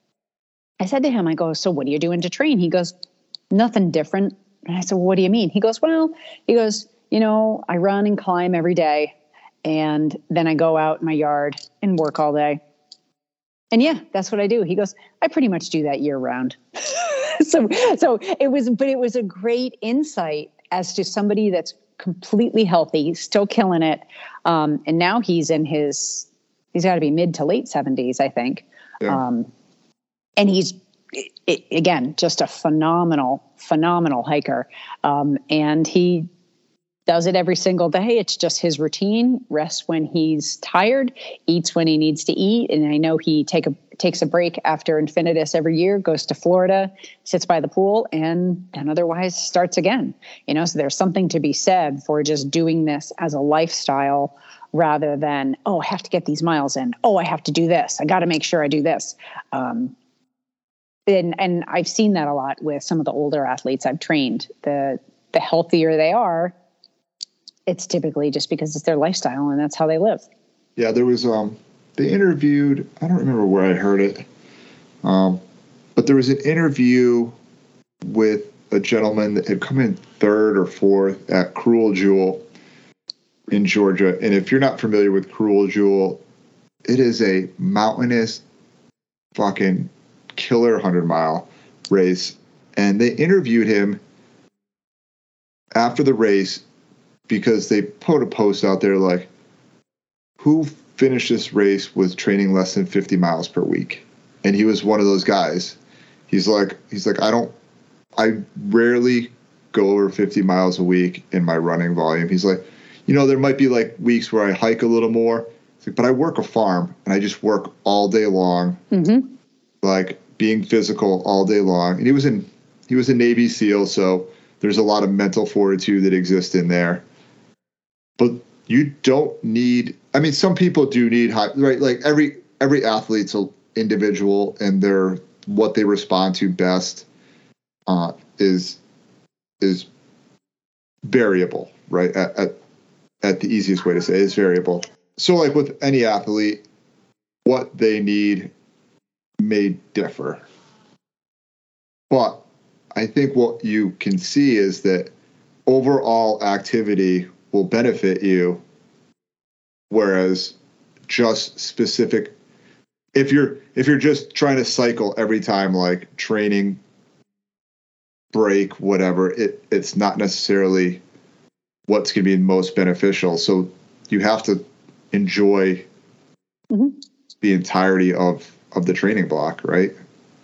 I said to him, I go, so what are you doing to train? He goes, nothing different. And I said, well, what do you mean? He goes, well, he goes, you know, I run and climb every day. And then I go out in my yard and work all day. And yeah, that's what I do. He goes, I pretty much do that year round. so, so it was, but it was a great insight as to somebody that's completely healthy, still killing it. Um, and now he's in his, he's got to be mid to late seventies, I think. Yeah. Um, and he's, it, it, again, just a phenomenal, phenomenal hiker. Um, and he does it every single day. It's just his routine, rests when he's tired, eats when he needs to eat. And I know he take a, takes a break after Infinitus every year, goes to Florida, sits by the pool, and, and otherwise starts again. You know, so there's something to be said for just doing this as a lifestyle rather than, oh, I have to get these miles in. Oh, I have to do this. I got to make sure I do this. Um, And, and I've seen that a lot with some of the older athletes I've trained. The the healthier they are, it's typically just because it's their lifestyle and that's how they live. Yeah, there was, um, they interviewed, I don't remember where I heard it, um, but there was an interview with a gentleman that had come in third or fourth at Cruel Jewel in Georgia. And if you're not familiar with Cruel Jewel, it is a mountainous fucking killer hundred mile race. And they interviewed him after the race because they put a post out there like, who finished this race with training less than fifty miles per week? And he was one of those guys. He's like, he's like, I don't, I rarely go over fifty miles a week in my running volume. He's like, you know, there might be like weeks where I hike a little more, like, but I work a farm and I just work all day long. Mm-hmm. Like, being physical all day long. And he was in, he was a Navy SEAL, so there's a lot of mental fortitude that exists in there. But you don't need, I mean, some people do need high, right? Like every, every athlete's an individual and they're, what they respond to best uh, is, is variable, right? At, at, at the easiest way to say it is variable. So like with any athlete, what they need may differ. But I think what you can see is that overall activity will benefit you, whereas just specific, if you're if you're just trying to cycle every time, like training, break, whatever, it it's not necessarily what's going to be most beneficial. So you have to enjoy mm-hmm. the entirety of of the training block, right?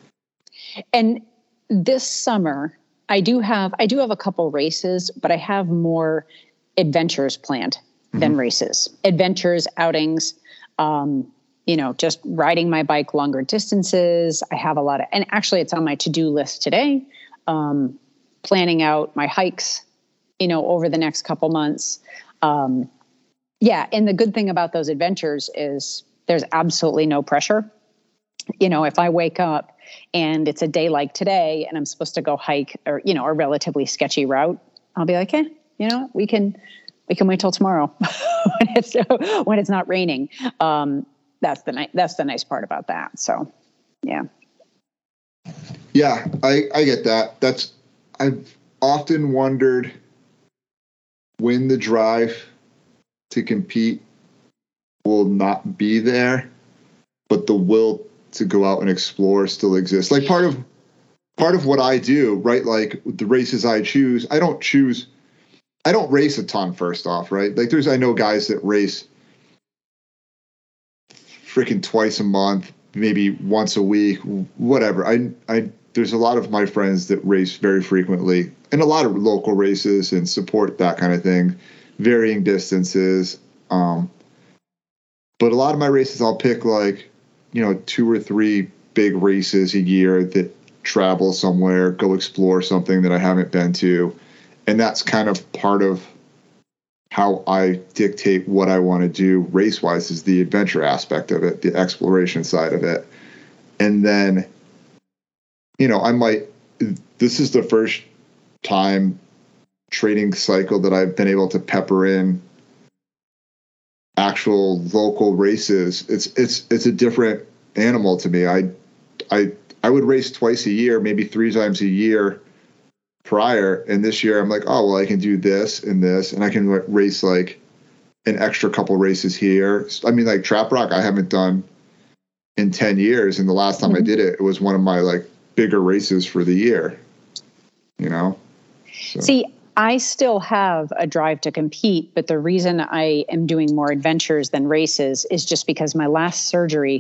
And this summer, I do have I do have a couple races, but I have more adventures planned mm-hmm. than races. Adventures, outings, um, you know, just riding my bike longer distances. I have a lot of, and actually it's on my to-do list today, um, planning out my hikes, you know, over the next couple months. Um, yeah, and the good thing about those adventures is there's absolutely no pressure. You know, if I wake up and it's a day like today and I'm supposed to go hike or, you know, a relatively sketchy route, I'll be like, hey, you know, we can, we can wait till tomorrow when it's, when it's not raining. Um, that's the nice, that's the nice part about that. So, yeah. Yeah, I, I get that. That's I've often wondered when the drive to compete will not be there, but the will to go out and explore still exists. Like part of part of what I do, right? Like the races I choose, I don't choose I don't race a ton, first off, right? Like there's I know guys that race freaking twice a month, maybe once a week, whatever. I I there's a lot of my friends that race very frequently, and a lot of local races and support that kind of thing, varying distances. Um, but a lot of my races, I'll pick like, you know, two or three big races a year that travel somewhere, go explore something that I haven't been to. And that's kind of part of how I dictate what I want to do race-wise, is the adventure aspect of it, the exploration side of it. And then, you know, I might, this is the first time training cycle that I've been able to pepper in actual local races. It's, it's, it's a different animal to me. I, I, I would race twice a year, maybe three times a year prior. And this year I'm like, oh, well, I can do this and this, and I can race like an extra couple races here. I mean, like Trap Rock, I haven't done in ten years. And the last time mm-hmm. I did it, it was one of my like bigger races for the year, you know? So. See, I still have a drive to compete, but the reason I am doing more adventures than races is just because my last surgery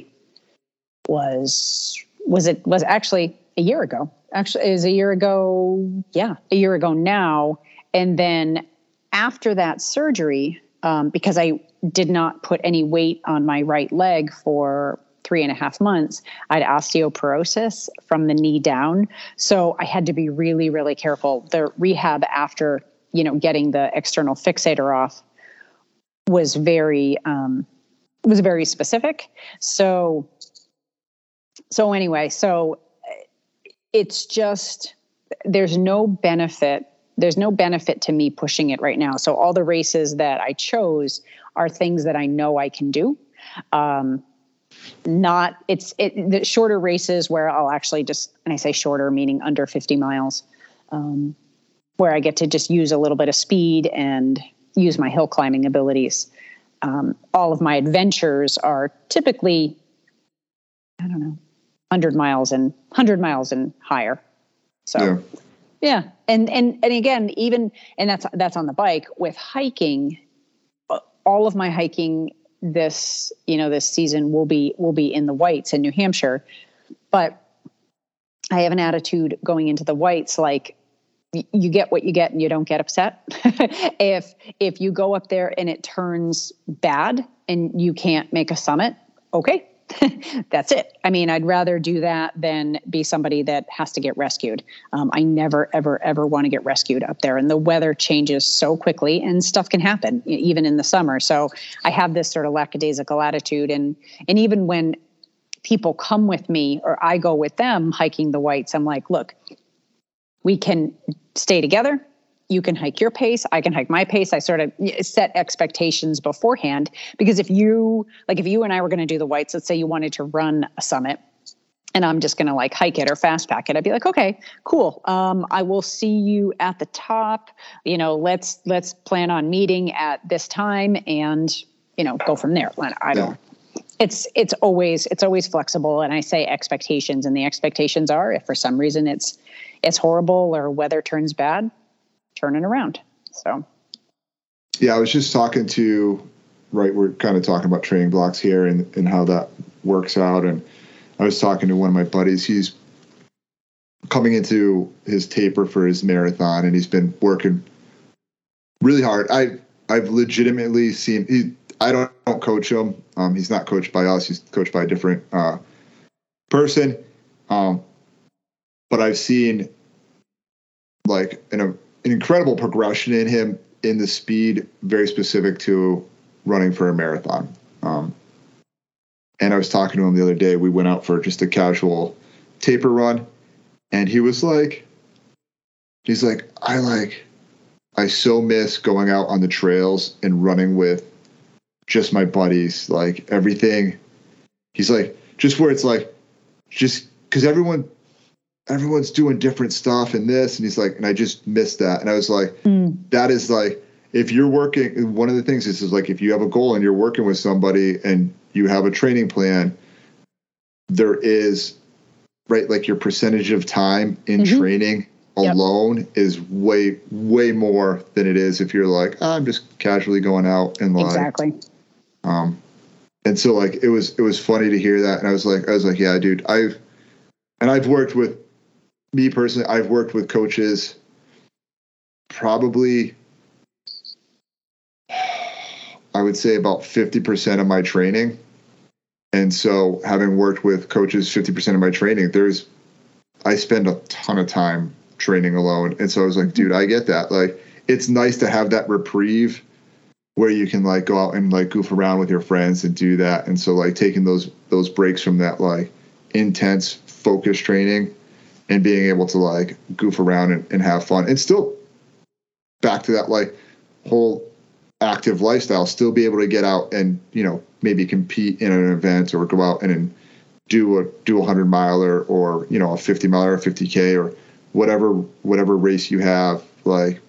was, was it was actually a year ago. Actually, it was a year ago. Yeah, a year ago now. And then after that surgery, um, because I did not put any weight on my right leg for three and a half months, I had osteoporosis from the knee down. So I had to be really, really careful. The rehab after, you know, getting the external fixator off was very, um, was very specific. So, so anyway, so it's just, there's no benefit. There's no benefit to me pushing it right now. So all the races that I chose are things that I know I can do. Um, not it's it, the shorter races where I'll actually just, and I say shorter, meaning under fifty miles, um, where I get to just use a little bit of speed and use my hill climbing abilities. Um, all of my adventures are typically, I don't know, one hundred miles and one hundred miles and higher. So yeah. yeah. And, and, and again, even, and that's, that's on the bike. With hiking, all of my hiking this, you know, this season will be, will be in the Whites in New Hampshire, but I have an attitude going into the Whites, like y- you get what you get and you don't get upset. if, if you go up there and it turns bad and you can't make a summit, okay. That's it. I mean, I'd rather do that than be somebody that has to get rescued. Um, I never, ever, ever want to get rescued up there. And the weather changes so quickly and stuff can happen even in the summer. So I have this sort of lackadaisical attitude. And, and even when people come with me or I go with them hiking the Whites, I'm like, look, we can stay together. You can hike your pace. I can hike my pace. I sort of set expectations beforehand, because if you, like if you and I were going to do the Whites, let's say you wanted to run a summit and I'm just going to like hike it or fast pack it, I'd be like, okay, cool. Um, I will see you at the top. You know, let's, let's plan on meeting at this time and, you know, go from there. I don't, yeah. it's, it's always, it's always flexible. And I say expectations, and the expectations are, if for some reason it's, it's horrible or weather turns bad, turning around. So yeah, I was just talking to, right, we're kind of talking about training blocks here and, and how that works out. And I was talking to one of my buddies. He's coming into his taper for his marathon, and he's been working really hard. I I've legitimately seen he I don't, don't coach him. Um, he's not coached by us. He's coached by a different uh, person. Um, but I've seen like an, an incredible progression in him in the speed, very specific to running for a marathon. Um, and I was talking to him the other day. We went out for just a casual taper run, and he was like, he's like, I like, I so miss going out on the trails and running with just my buddies, like everything. He's like, just where it's like, just because everyone, everyone's doing different stuff and this. And he's like, and I just missed that. And I was like, mm. that is like, if you're working, one of the things is, is like, if you have a goal and you're working with somebody and you have a training plan, there is, right, like your percentage of time in mm-hmm. training alone yep. is way, way more than it is if you're like, oh, I'm just casually going out and like, exactly. Um, and so like, it was, it was funny to hear that. And I was like, I was like, yeah, dude, I've, and I've worked with me personally, I've worked with coaches probably, I would say about fifty percent of my training. And so having worked with coaches fifty percent of my training, there's, I spend a ton of time training alone. And so I was like, dude, I get that. Like, it's nice to have that reprieve where you can like go out and like goof around with your friends and do that. And so like taking those, those breaks from that like intense focus training and being able to like goof around and, and have fun and still back to that like whole active lifestyle, still be able to get out and, you know, maybe compete in an event or go out and, and do a do a hundred miler or, you know, a fifty miler or fifty K or whatever, whatever race you have, like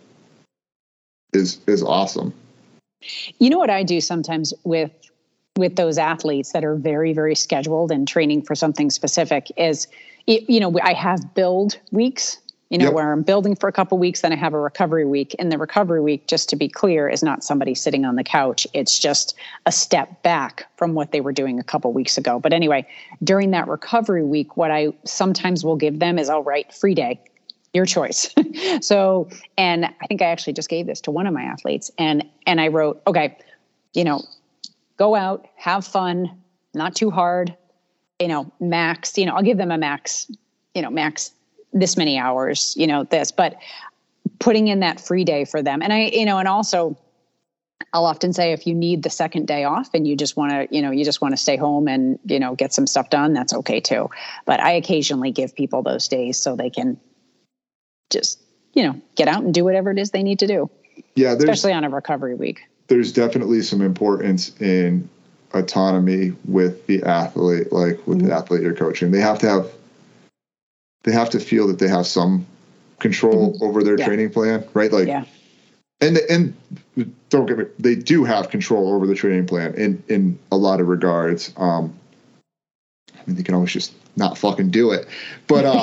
is, is awesome. You know what I do sometimes with, with those athletes that are very, very scheduled and training for something specific is, you know, I have build weeks, you know, yep. where I'm building for a couple of weeks, then I have a recovery week. And the recovery week, just to be clear, is not somebody sitting on the couch. It's just a step back from what they were doing a couple of weeks ago. But anyway, during that recovery week, what I sometimes will give them is, all right, free day, your choice. So, and I think I actually just gave this to one of my athletes, and, and I wrote, okay, you know, go out, have fun, not too hard, you know, max, you know, I'll give them a max, you know, max this many hours, you know, this, but putting in that free day for them. And I, you know, and also I'll often say, if you need the second day off and you just want to, you know, you just want to stay home and, you know, get some stuff done, that's okay too. But I occasionally give people those days so they can just, you know, get out and do whatever it is they need to do. Yeah. Especially on a recovery week. There's definitely some importance in autonomy with the athlete, like with mm-hmm. the athlete you're coaching. They have to have, they have to feel that they have some control mm-hmm. over their yeah. training plan, right? Like, yeah. and, and don't get me, they do have control over the training plan in, in a lot of regards. Um, I mean, they can always just not fucking do it, but, uh,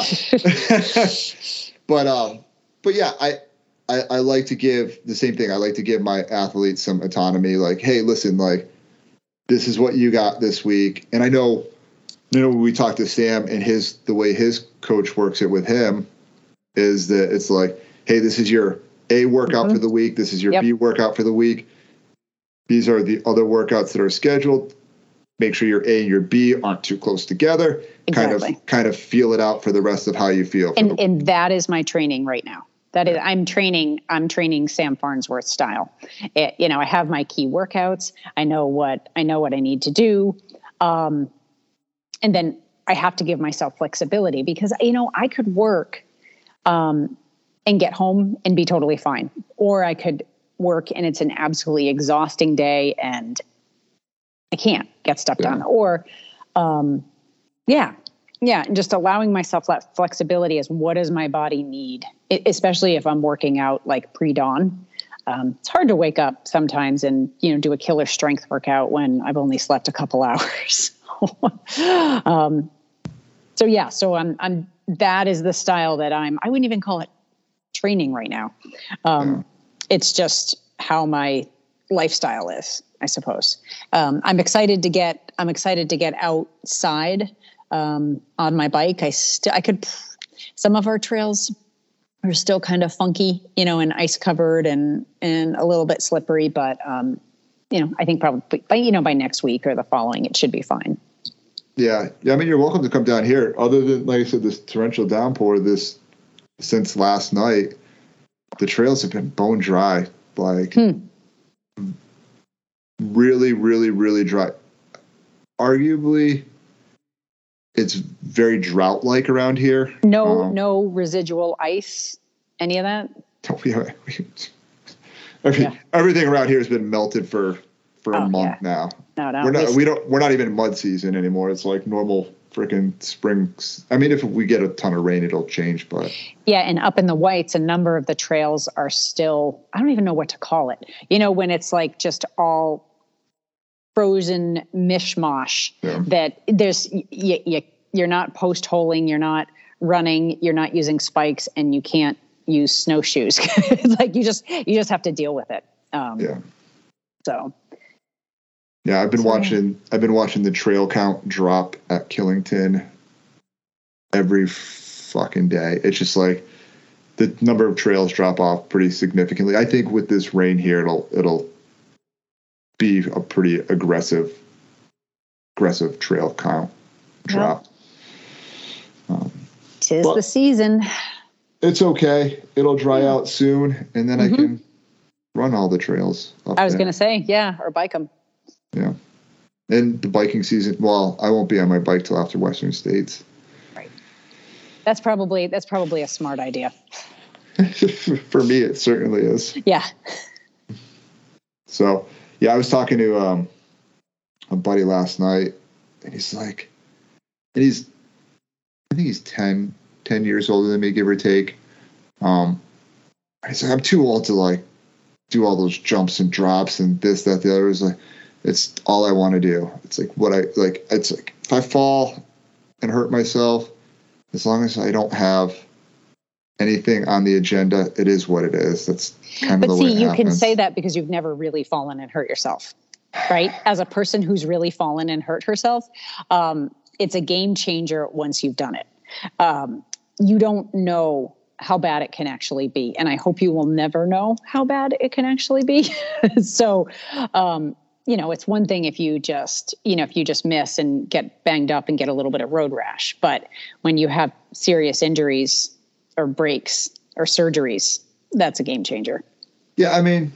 but, uh, but yeah, I, I, I like to give the same thing. I like to give my athletes some autonomy, like, hey, listen, like, this is what you got this week. And I know, you know, when we talked to Sam and his, the way his coach works it with him is that it's like, hey, this is your A workout mm-hmm. for the week. This is your yep. B workout for the week. These are the other workouts that are scheduled. Make sure your A and your B aren't too close together. Exactly. Kind of, kind of feel it out for the rest of how you feel. And, the- and that is my training right now. That is, I'm training, I'm training Sam Farnsworth style. It, you know, I have my key workouts. I know what, I know what I need to do. Um, and then I have to give myself flexibility because, you know, I could work, um, and get home and be totally fine. Or I could work and it's an absolutely exhausting day and I can't get stuff yeah. done. Or, um, yeah. Yeah. And just allowing myself that flexibility as what does my body need, it, especially if I'm working out like pre-dawn. Um, it's hard to wake up sometimes and, you know, do a killer strength workout when I've only slept a couple hours. um, so yeah, so I'm, I'm, that is the style that I'm, I wouldn't even call it training right now. Um, yeah. It's just how my lifestyle is, I suppose. Um, I'm excited to get, I'm excited to get outside, um, on my bike. I still, I could, some of our trails are still kind of funky, you know, and ice covered and, and a little bit slippery, but, um, you know, I think probably by, you know, by next week or the following, it should be fine. Yeah. Yeah. I mean, you're welcome to come down here. Other than, like I said, this torrential downpour this, since last night, the trails have been bone dry, like hmm. really, really, really dry. Arguably, it's very drought-like around here. No, um, no residual ice, any of that? We, every, yeah. Everything around here has been melted for, for oh, a month yeah. now. No, no. We're not, we don't, we're not even in mud season anymore. It's like normal freaking spring. I mean, if we get a ton of rain, it'll change, but yeah. And up in the Whites, a number of the trails are still, I don't even know what to call it. You know, when it's like just all frozen mishmash yeah. that there's, you, you, you're not post holing, you're not running, you're not using spikes, and you can't use snowshoes. It's like, you just, you just have to deal with it. Um, yeah. So. Yeah, I've been so, watching. Yeah. I've been watching the trail count drop at Killington every fucking day. It's just like the number of trails drop off pretty significantly. I think with this rain here, it'll it'll be a pretty aggressive, aggressive trail count drop. Yep. Um, Tis the season. It's okay. It'll dry yeah. out soon, and then mm-hmm. I can run all the trails. I was going to say, yeah, or bike them. Yeah. And the biking season, well, I won't be on my bike till after Western States. Right. That's probably that's probably a smart idea. For me, it certainly is. Yeah. So, yeah, I was talking to um, a buddy last night, and he's like, and he's, I think he's ten, ten years older than me, give or take. Um, he's like, I'm too old to, like, do all those jumps and drops and this, that, the other. It's like, it's all I want to do. It's like what I like. It's like if I fall and hurt myself, as long as I don't have anything on the agenda, it is what it is. That's kind but of the see, way it you happens. Can say that because you've never really fallen and hurt yourself, right? As a person who's really fallen and hurt herself, um, it's a game changer once you've done it. Um, you don't know how bad it can actually be, and I hope you will never know how bad it can actually be. So. Um, You know, it's one thing if you just, you know, if you just miss and get banged up and get a little bit of road rash. But when you have serious injuries or breaks or surgeries, that's a game changer. Yeah, I mean,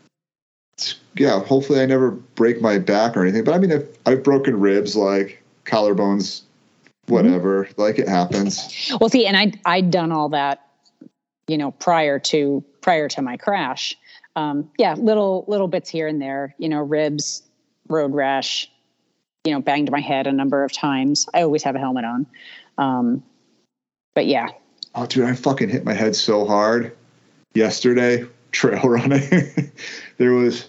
yeah, hopefully I never break my back or anything. But I mean, I've, I've broken ribs, like collarbones, whatever. Mm-hmm. Like it happens. Well, see, and I I'd done all that, you know, prior to prior to my crash. Um, yeah, little little bits here and there, you know, ribs, road rash, you know, banged my head a number of times. I always have a helmet on. Um, but yeah. Oh, dude, I fucking hit my head so hard yesterday trail running. There was,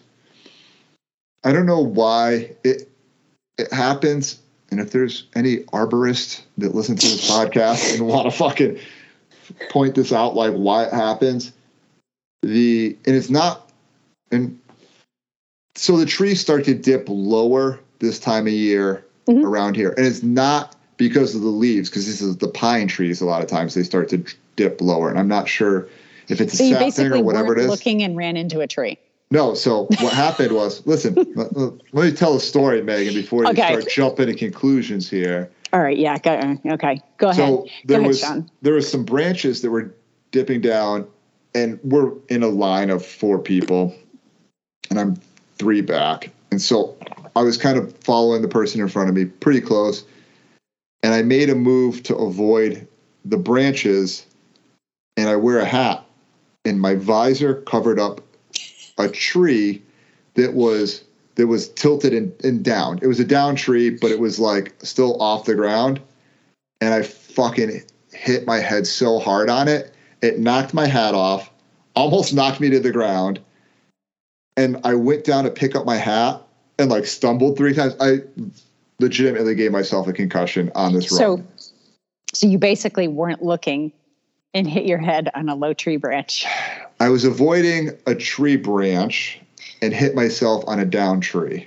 I don't know why it it happens. And if there's any arborists that listen to this podcast and want to fucking point this out, like why it happens. The and it's not and so the trees start to dip lower this time of year mm-hmm. around here, and it's not because of the leaves, because this is the pine trees. A lot of times they start to dip lower, and I'm not sure if it's a so sap thing or whatever it is. Looking and ran into a tree. No, so what happened was, listen, let, let me tell a story, Megan, before you okay. start jumping to conclusions here. All right, yeah, go, okay, go ahead. So there go was ahead, Sean. there was some branches that were dipping down. And we're in a line of four people, and I'm three back. And so I was kind of following the person in front of me pretty close, and I made a move to avoid the branches, and I wear a hat, and my visor covered up a tree that was that was tilted and, and down. It was a down tree, but it was like still off the ground, and I fucking hit my head so hard on it. It knocked my hat off, almost knocked me to the ground. And I went down to pick up my hat and like stumbled three times. I legitimately gave myself a concussion on this so, run. So you basically weren't looking and hit your head on a low tree branch. I was avoiding a tree branch and hit myself on a down tree.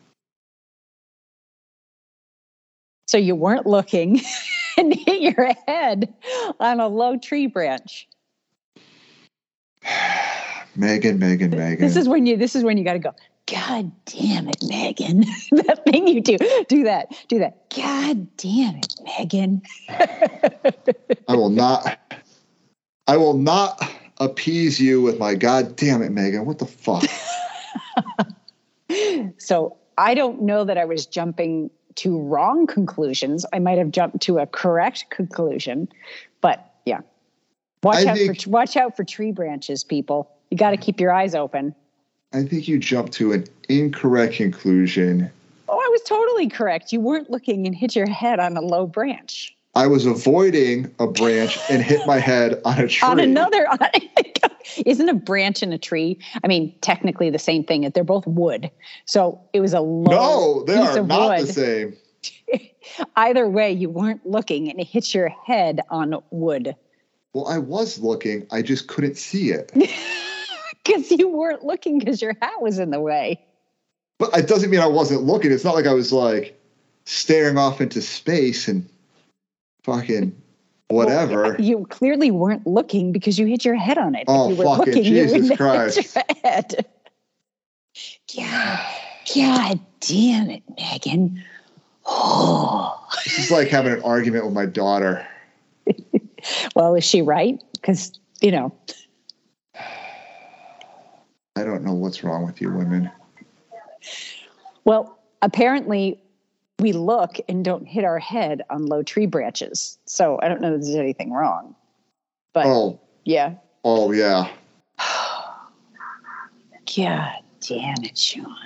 So you weren't looking and hit your head on a low tree branch. Megan, Megan, Megan. This is when you, this is when you got to go, God damn it, Megan. That thing you do, do that, do that. God damn it, Megan. I will not, I will not appease you with my God damn it, Megan. What the fuck? So I don't know that I was jumping to wrong conclusions. I might have jumped to a correct conclusion, but yeah. Watch I out think, for watch out for tree branches, people. You got to keep your eyes open. I think you jumped to an incorrect conclusion. Oh, I was totally correct. You weren't looking and hit your head on a low branch. I was avoiding a branch and hit my head on a tree. On another, isn't a branch and a tree? I mean, technically the same thing. They're both wood. So it was a low No, they piece are of not wood. the same. Either way, you weren't looking and it hit your head on wood. Well, I was looking. I just couldn't see it. Because you weren't looking because your hat was in the way. But it doesn't mean I wasn't looking. It's not like I was like staring off into space and fucking whatever. Well, you clearly weren't looking because you hit your head on it. Oh, if you were fucking looking, Jesus you Christ. hit your head. God, God damn it, Megan. Oh. This is like having an argument with my daughter. Well, is she right? Because, you know. I don't know what's wrong with you women. Well, apparently we look and don't hit our head on low tree branches. So I don't know if there's anything wrong. But Oh. yeah. Oh, yeah. God damn it, Sean.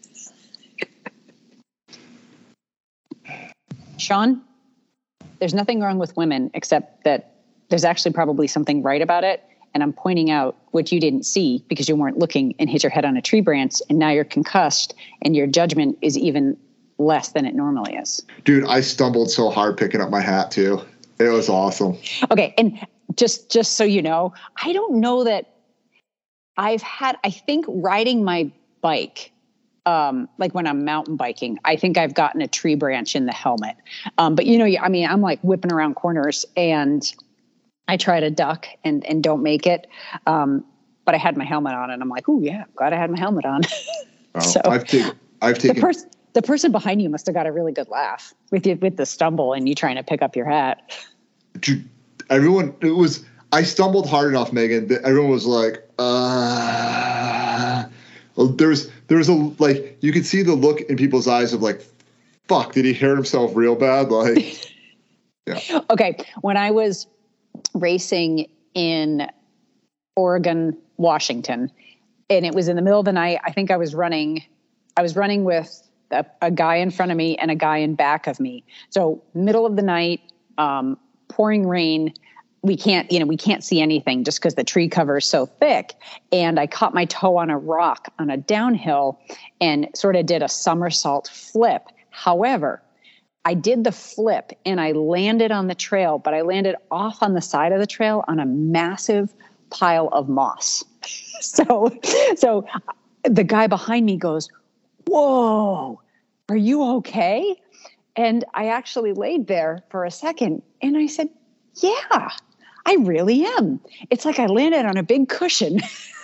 Sean, there's nothing wrong with women except that there's actually probably something right about it. And I'm pointing out what you didn't see because you weren't looking and hit your head on a tree branch. And now you're concussed and your judgment is even less than it normally is. Dude, I stumbled so hard picking up my hat too. It was awesome. Okay. And just, just so you know, I don't know that I've had, I think riding my bike, um, like when I'm mountain biking, I think I've gotten a tree branch in the helmet. Um, but you know, I mean, I'm like whipping around corners and I try to duck and, and don't make it. Um, but I had my helmet on and I'm like, oh yeah, glad I had my helmet on. Oh, so I've taken, I've taken, the, pers- the person behind you must've got a really good laugh with you, with the stumble and you trying to pick up your hat. everyone, it was, I stumbled hard enough, Megan, that everyone was like, uh, well, there's, there's a, like, you could see the look in people's eyes of like, fuck, did he hurt himself real bad? Like, yeah. Okay. When I was racing in Oregon, Washington, and it was in the middle of the night, I think I was running, I was running with a, a guy in front of me and a guy in back of me. So middle of the night, um, pouring rain, we can't, you know, we can't see anything just because the tree cover is so thick. And I caught my toe on a rock on a downhill and sort of did a somersault flip. However, I did the flip and I landed on the trail, but I landed off on the side of the trail on a massive pile of moss. So, so the guy behind me goes, "Whoa, are you okay?" And I actually laid there for a second and I said, "Yeah, I really am. It's like I landed on a big cushion."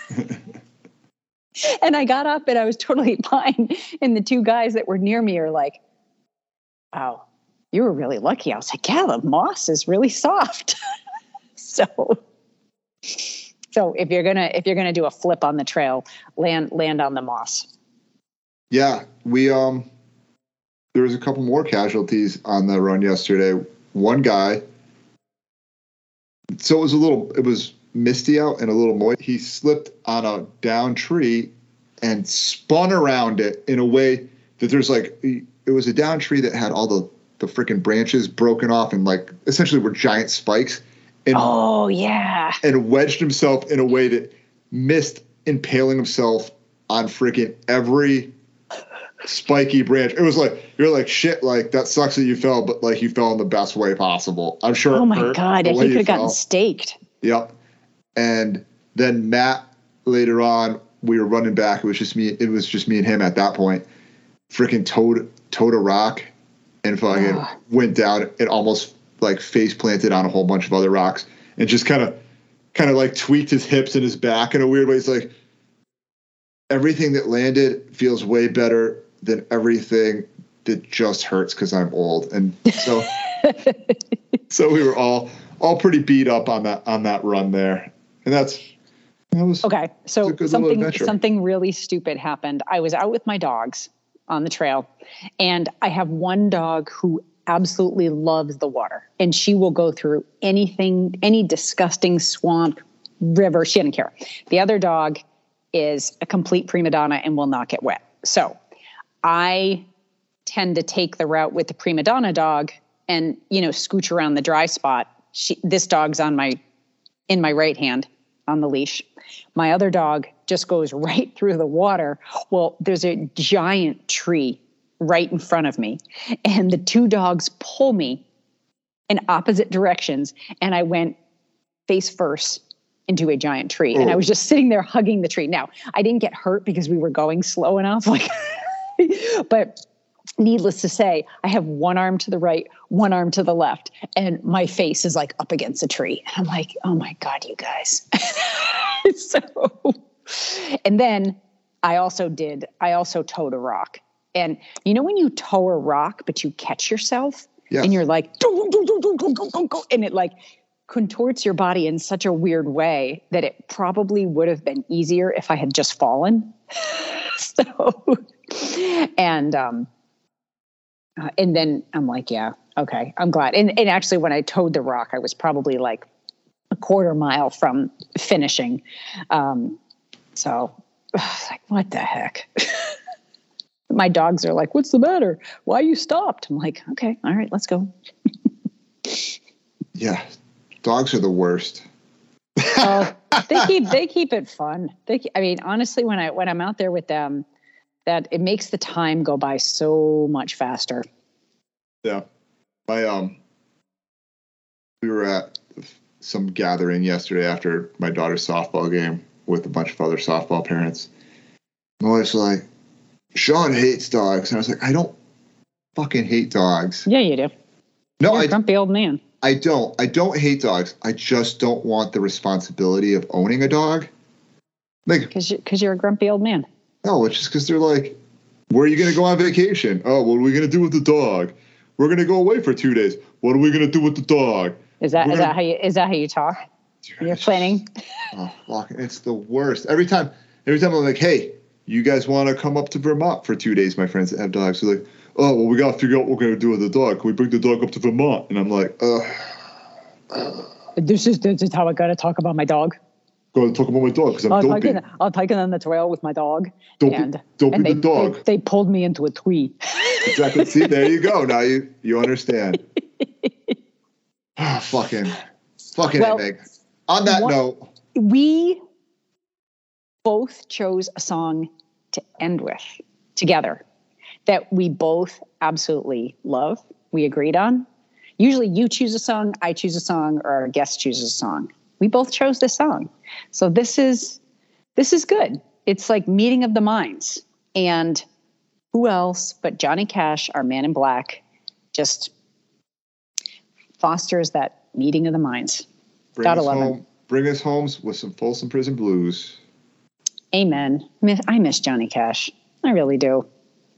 And I got up and I was totally fine. And the two guys that were near me are like, "Wow, you were really lucky." I was like, "Yeah, the moss is really soft." so, so if you're gonna if you're gonna do a flip on the trail, land land on the moss. Yeah, we um, there was a couple more casualties on the run yesterday. One guy, so it was a little, it was misty out and a little moist. He slipped on a down tree and spun around it in a way that there's like, it was a down tree that had all the, the freaking branches broken off and like essentially were giant spikes. And, oh, yeah. And wedged himself in a way that missed impaling himself on freaking every spiky branch. It was like, you're like, shit, like that sucks that you fell, but like you fell in the best way possible. I'm sure. Oh my God. He could have gotten fell. staked. Yep. And then Matt, later on, we were running back. It was just me. It was just me and him at that point. Freaking towed, towed a rock and fucking oh. went down and almost like face planted on a whole bunch of other rocks and just kind of, kind of like tweaked his hips and his back in a weird way. It's like everything that landed feels way better than everything that just hurts because I'm old. And so, so we were all, all pretty beat up on that, on that run there. And that's, that was okay. So something, something really stupid happened. I was out with my dogs on the trail and I have one dog who absolutely loves the water and she will go through anything, any disgusting swamp, river. She didn't care. The other dog is a complete prima donna and will not get wet. So I tend to take the route with the prima donna dog and, you know, scooch around the dry spot. She, this dog's on my, in my right hand on the leash. My other dog just goes right through the water. Well, there's a giant tree right in front of me, and the two dogs pull me in opposite directions, and I went face first into a giant tree. Oh. And I was just sitting there hugging the tree. Now, I didn't get hurt because we were going slow enough, like, but needless to say, I have one arm to the right, one arm to the left, and my face is like up against a tree. And I'm like, oh my God, you guys. So, and then I also did, I also towed a rock. And you know, when you tow a rock, but you catch yourself, yes. And you're like, go, go, go, go, go, go, go, and it like contorts your body in such a weird way that it probably would have been easier if I had just fallen. So, and, um, uh, and then I'm like, yeah, okay, I'm glad. And, and actually when I towed the rock, I was probably like a quarter mile from finishing. Um, so like, what the heck? My dogs are like, what's the matter? Why you stopped? I'm like, okay, all right, let's go. Yeah. Dogs are the worst. Oh, they keep, they keep it fun. They, I mean, honestly, when I, when I'm out there with them, that it makes the time go by so much faster. Yeah. My, um, we were at some gathering yesterday after my daughter's softball game with a bunch of other softball parents. My wife's like, Sean hates dogs. And I was like, I don't fucking hate dogs. Yeah, you do. No, You're a I grumpy old man. I don't. I don't hate dogs. I just don't want the responsibility of owning a dog. Like, because you, cause you're a grumpy old man. No, it's just because they're like, where are you going to go on vacation? Oh, what are we going to do with the dog? We're going to go away for two days. What are we going to do with the dog? Is that We're is gonna... that how you is that how you talk? You're planning. Oh, fuck! It's the worst. Every time, every time I'm like, hey, you guys want to come up to Vermont for two days? My friends that have dogs are like, oh, well, we got to figure out what we're going to do with the dog. Can we bring the dog up to Vermont? And I'm like, uh, uh this is this is how I got to talk about my dog. Go to talk about my dog because I'm I'll dopey. Take it, I'll take it on the trail with my dog. Dopey, and dopey and they, the dog. They, they pulled me into a tree. Exactly. See, there you go. Now you you understand. Oh, fucking, fucking well, Meg. On that what, note, we both chose a song to end with together that we both absolutely love. We agreed on. Usually you choose a song, I choose a song, or our guest chooses a song. We both chose this song. So this is, this is good. It's like meeting of the minds. And who else but Johnny Cash, our Man in Black, just fosters that meeting of the minds. Bring Gotta us love home, him. Bring us home with some Folsom Prison Blues. Amen. I miss Johnny Cash. I really do.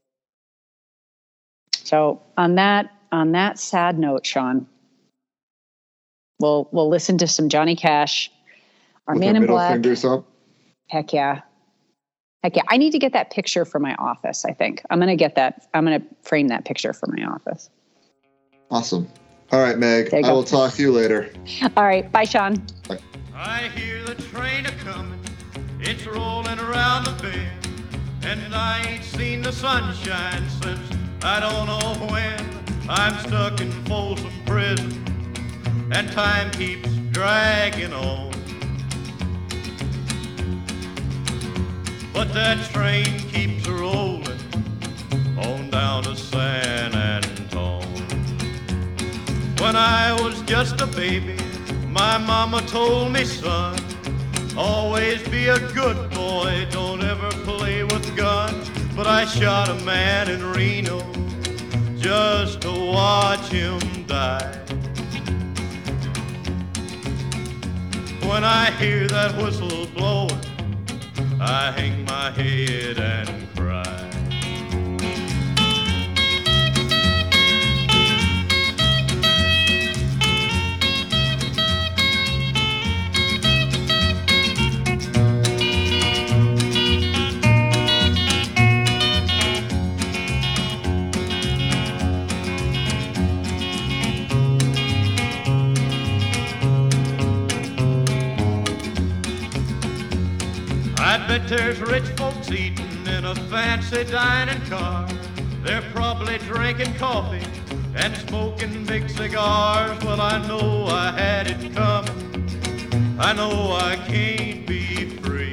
So on that, on that sad note, Sean, we'll we'll listen to some Johnny Cash. Our with Man our in middle Black. Fingers up. Heck yeah. Heck yeah. I need to get that picture for my office, I think. I'm going to get that. I'm going to frame that picture for my office. Awesome. All right, Meg. I go. will talk to you later. All right. Bye, Sean. Bye. I hear the train a-coming. It's rolling around the bend. And I ain't seen the sunshine since I don't know when. I'm stuck in Folsom Prison. And time keeps dragging on. But that train keeps rolling on down to San Antone. When I was just a baby, my mama told me, son, always be a good boy, don't ever play with guns. But I shot a man in Reno just to watch him die. When I hear that whistle blowing, I hang my head and cry. I bet there's rich folks eating in a fancy dining car. They're probably hardly drinking coffee and smoking big cigars. Well, I know I had it coming. I know I can't be free.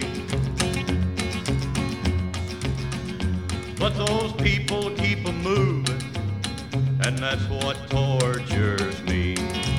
But those people keep a moving, and that's what tortures me.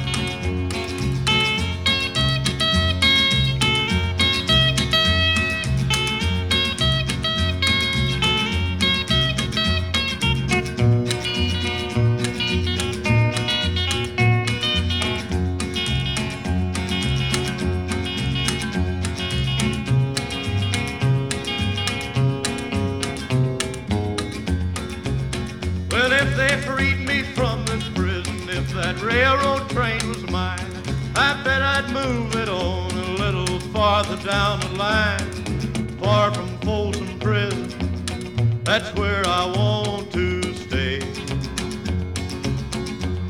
Well, if they freed me from this prison, if that railroad train was mine, I bet I'd move it on a little farther down the line, far from Folsom Prison. That's where I want to stay.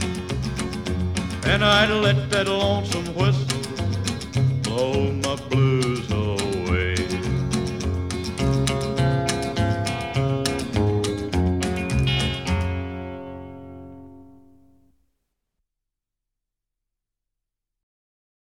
And I'd let that lonesome whistle blow my blues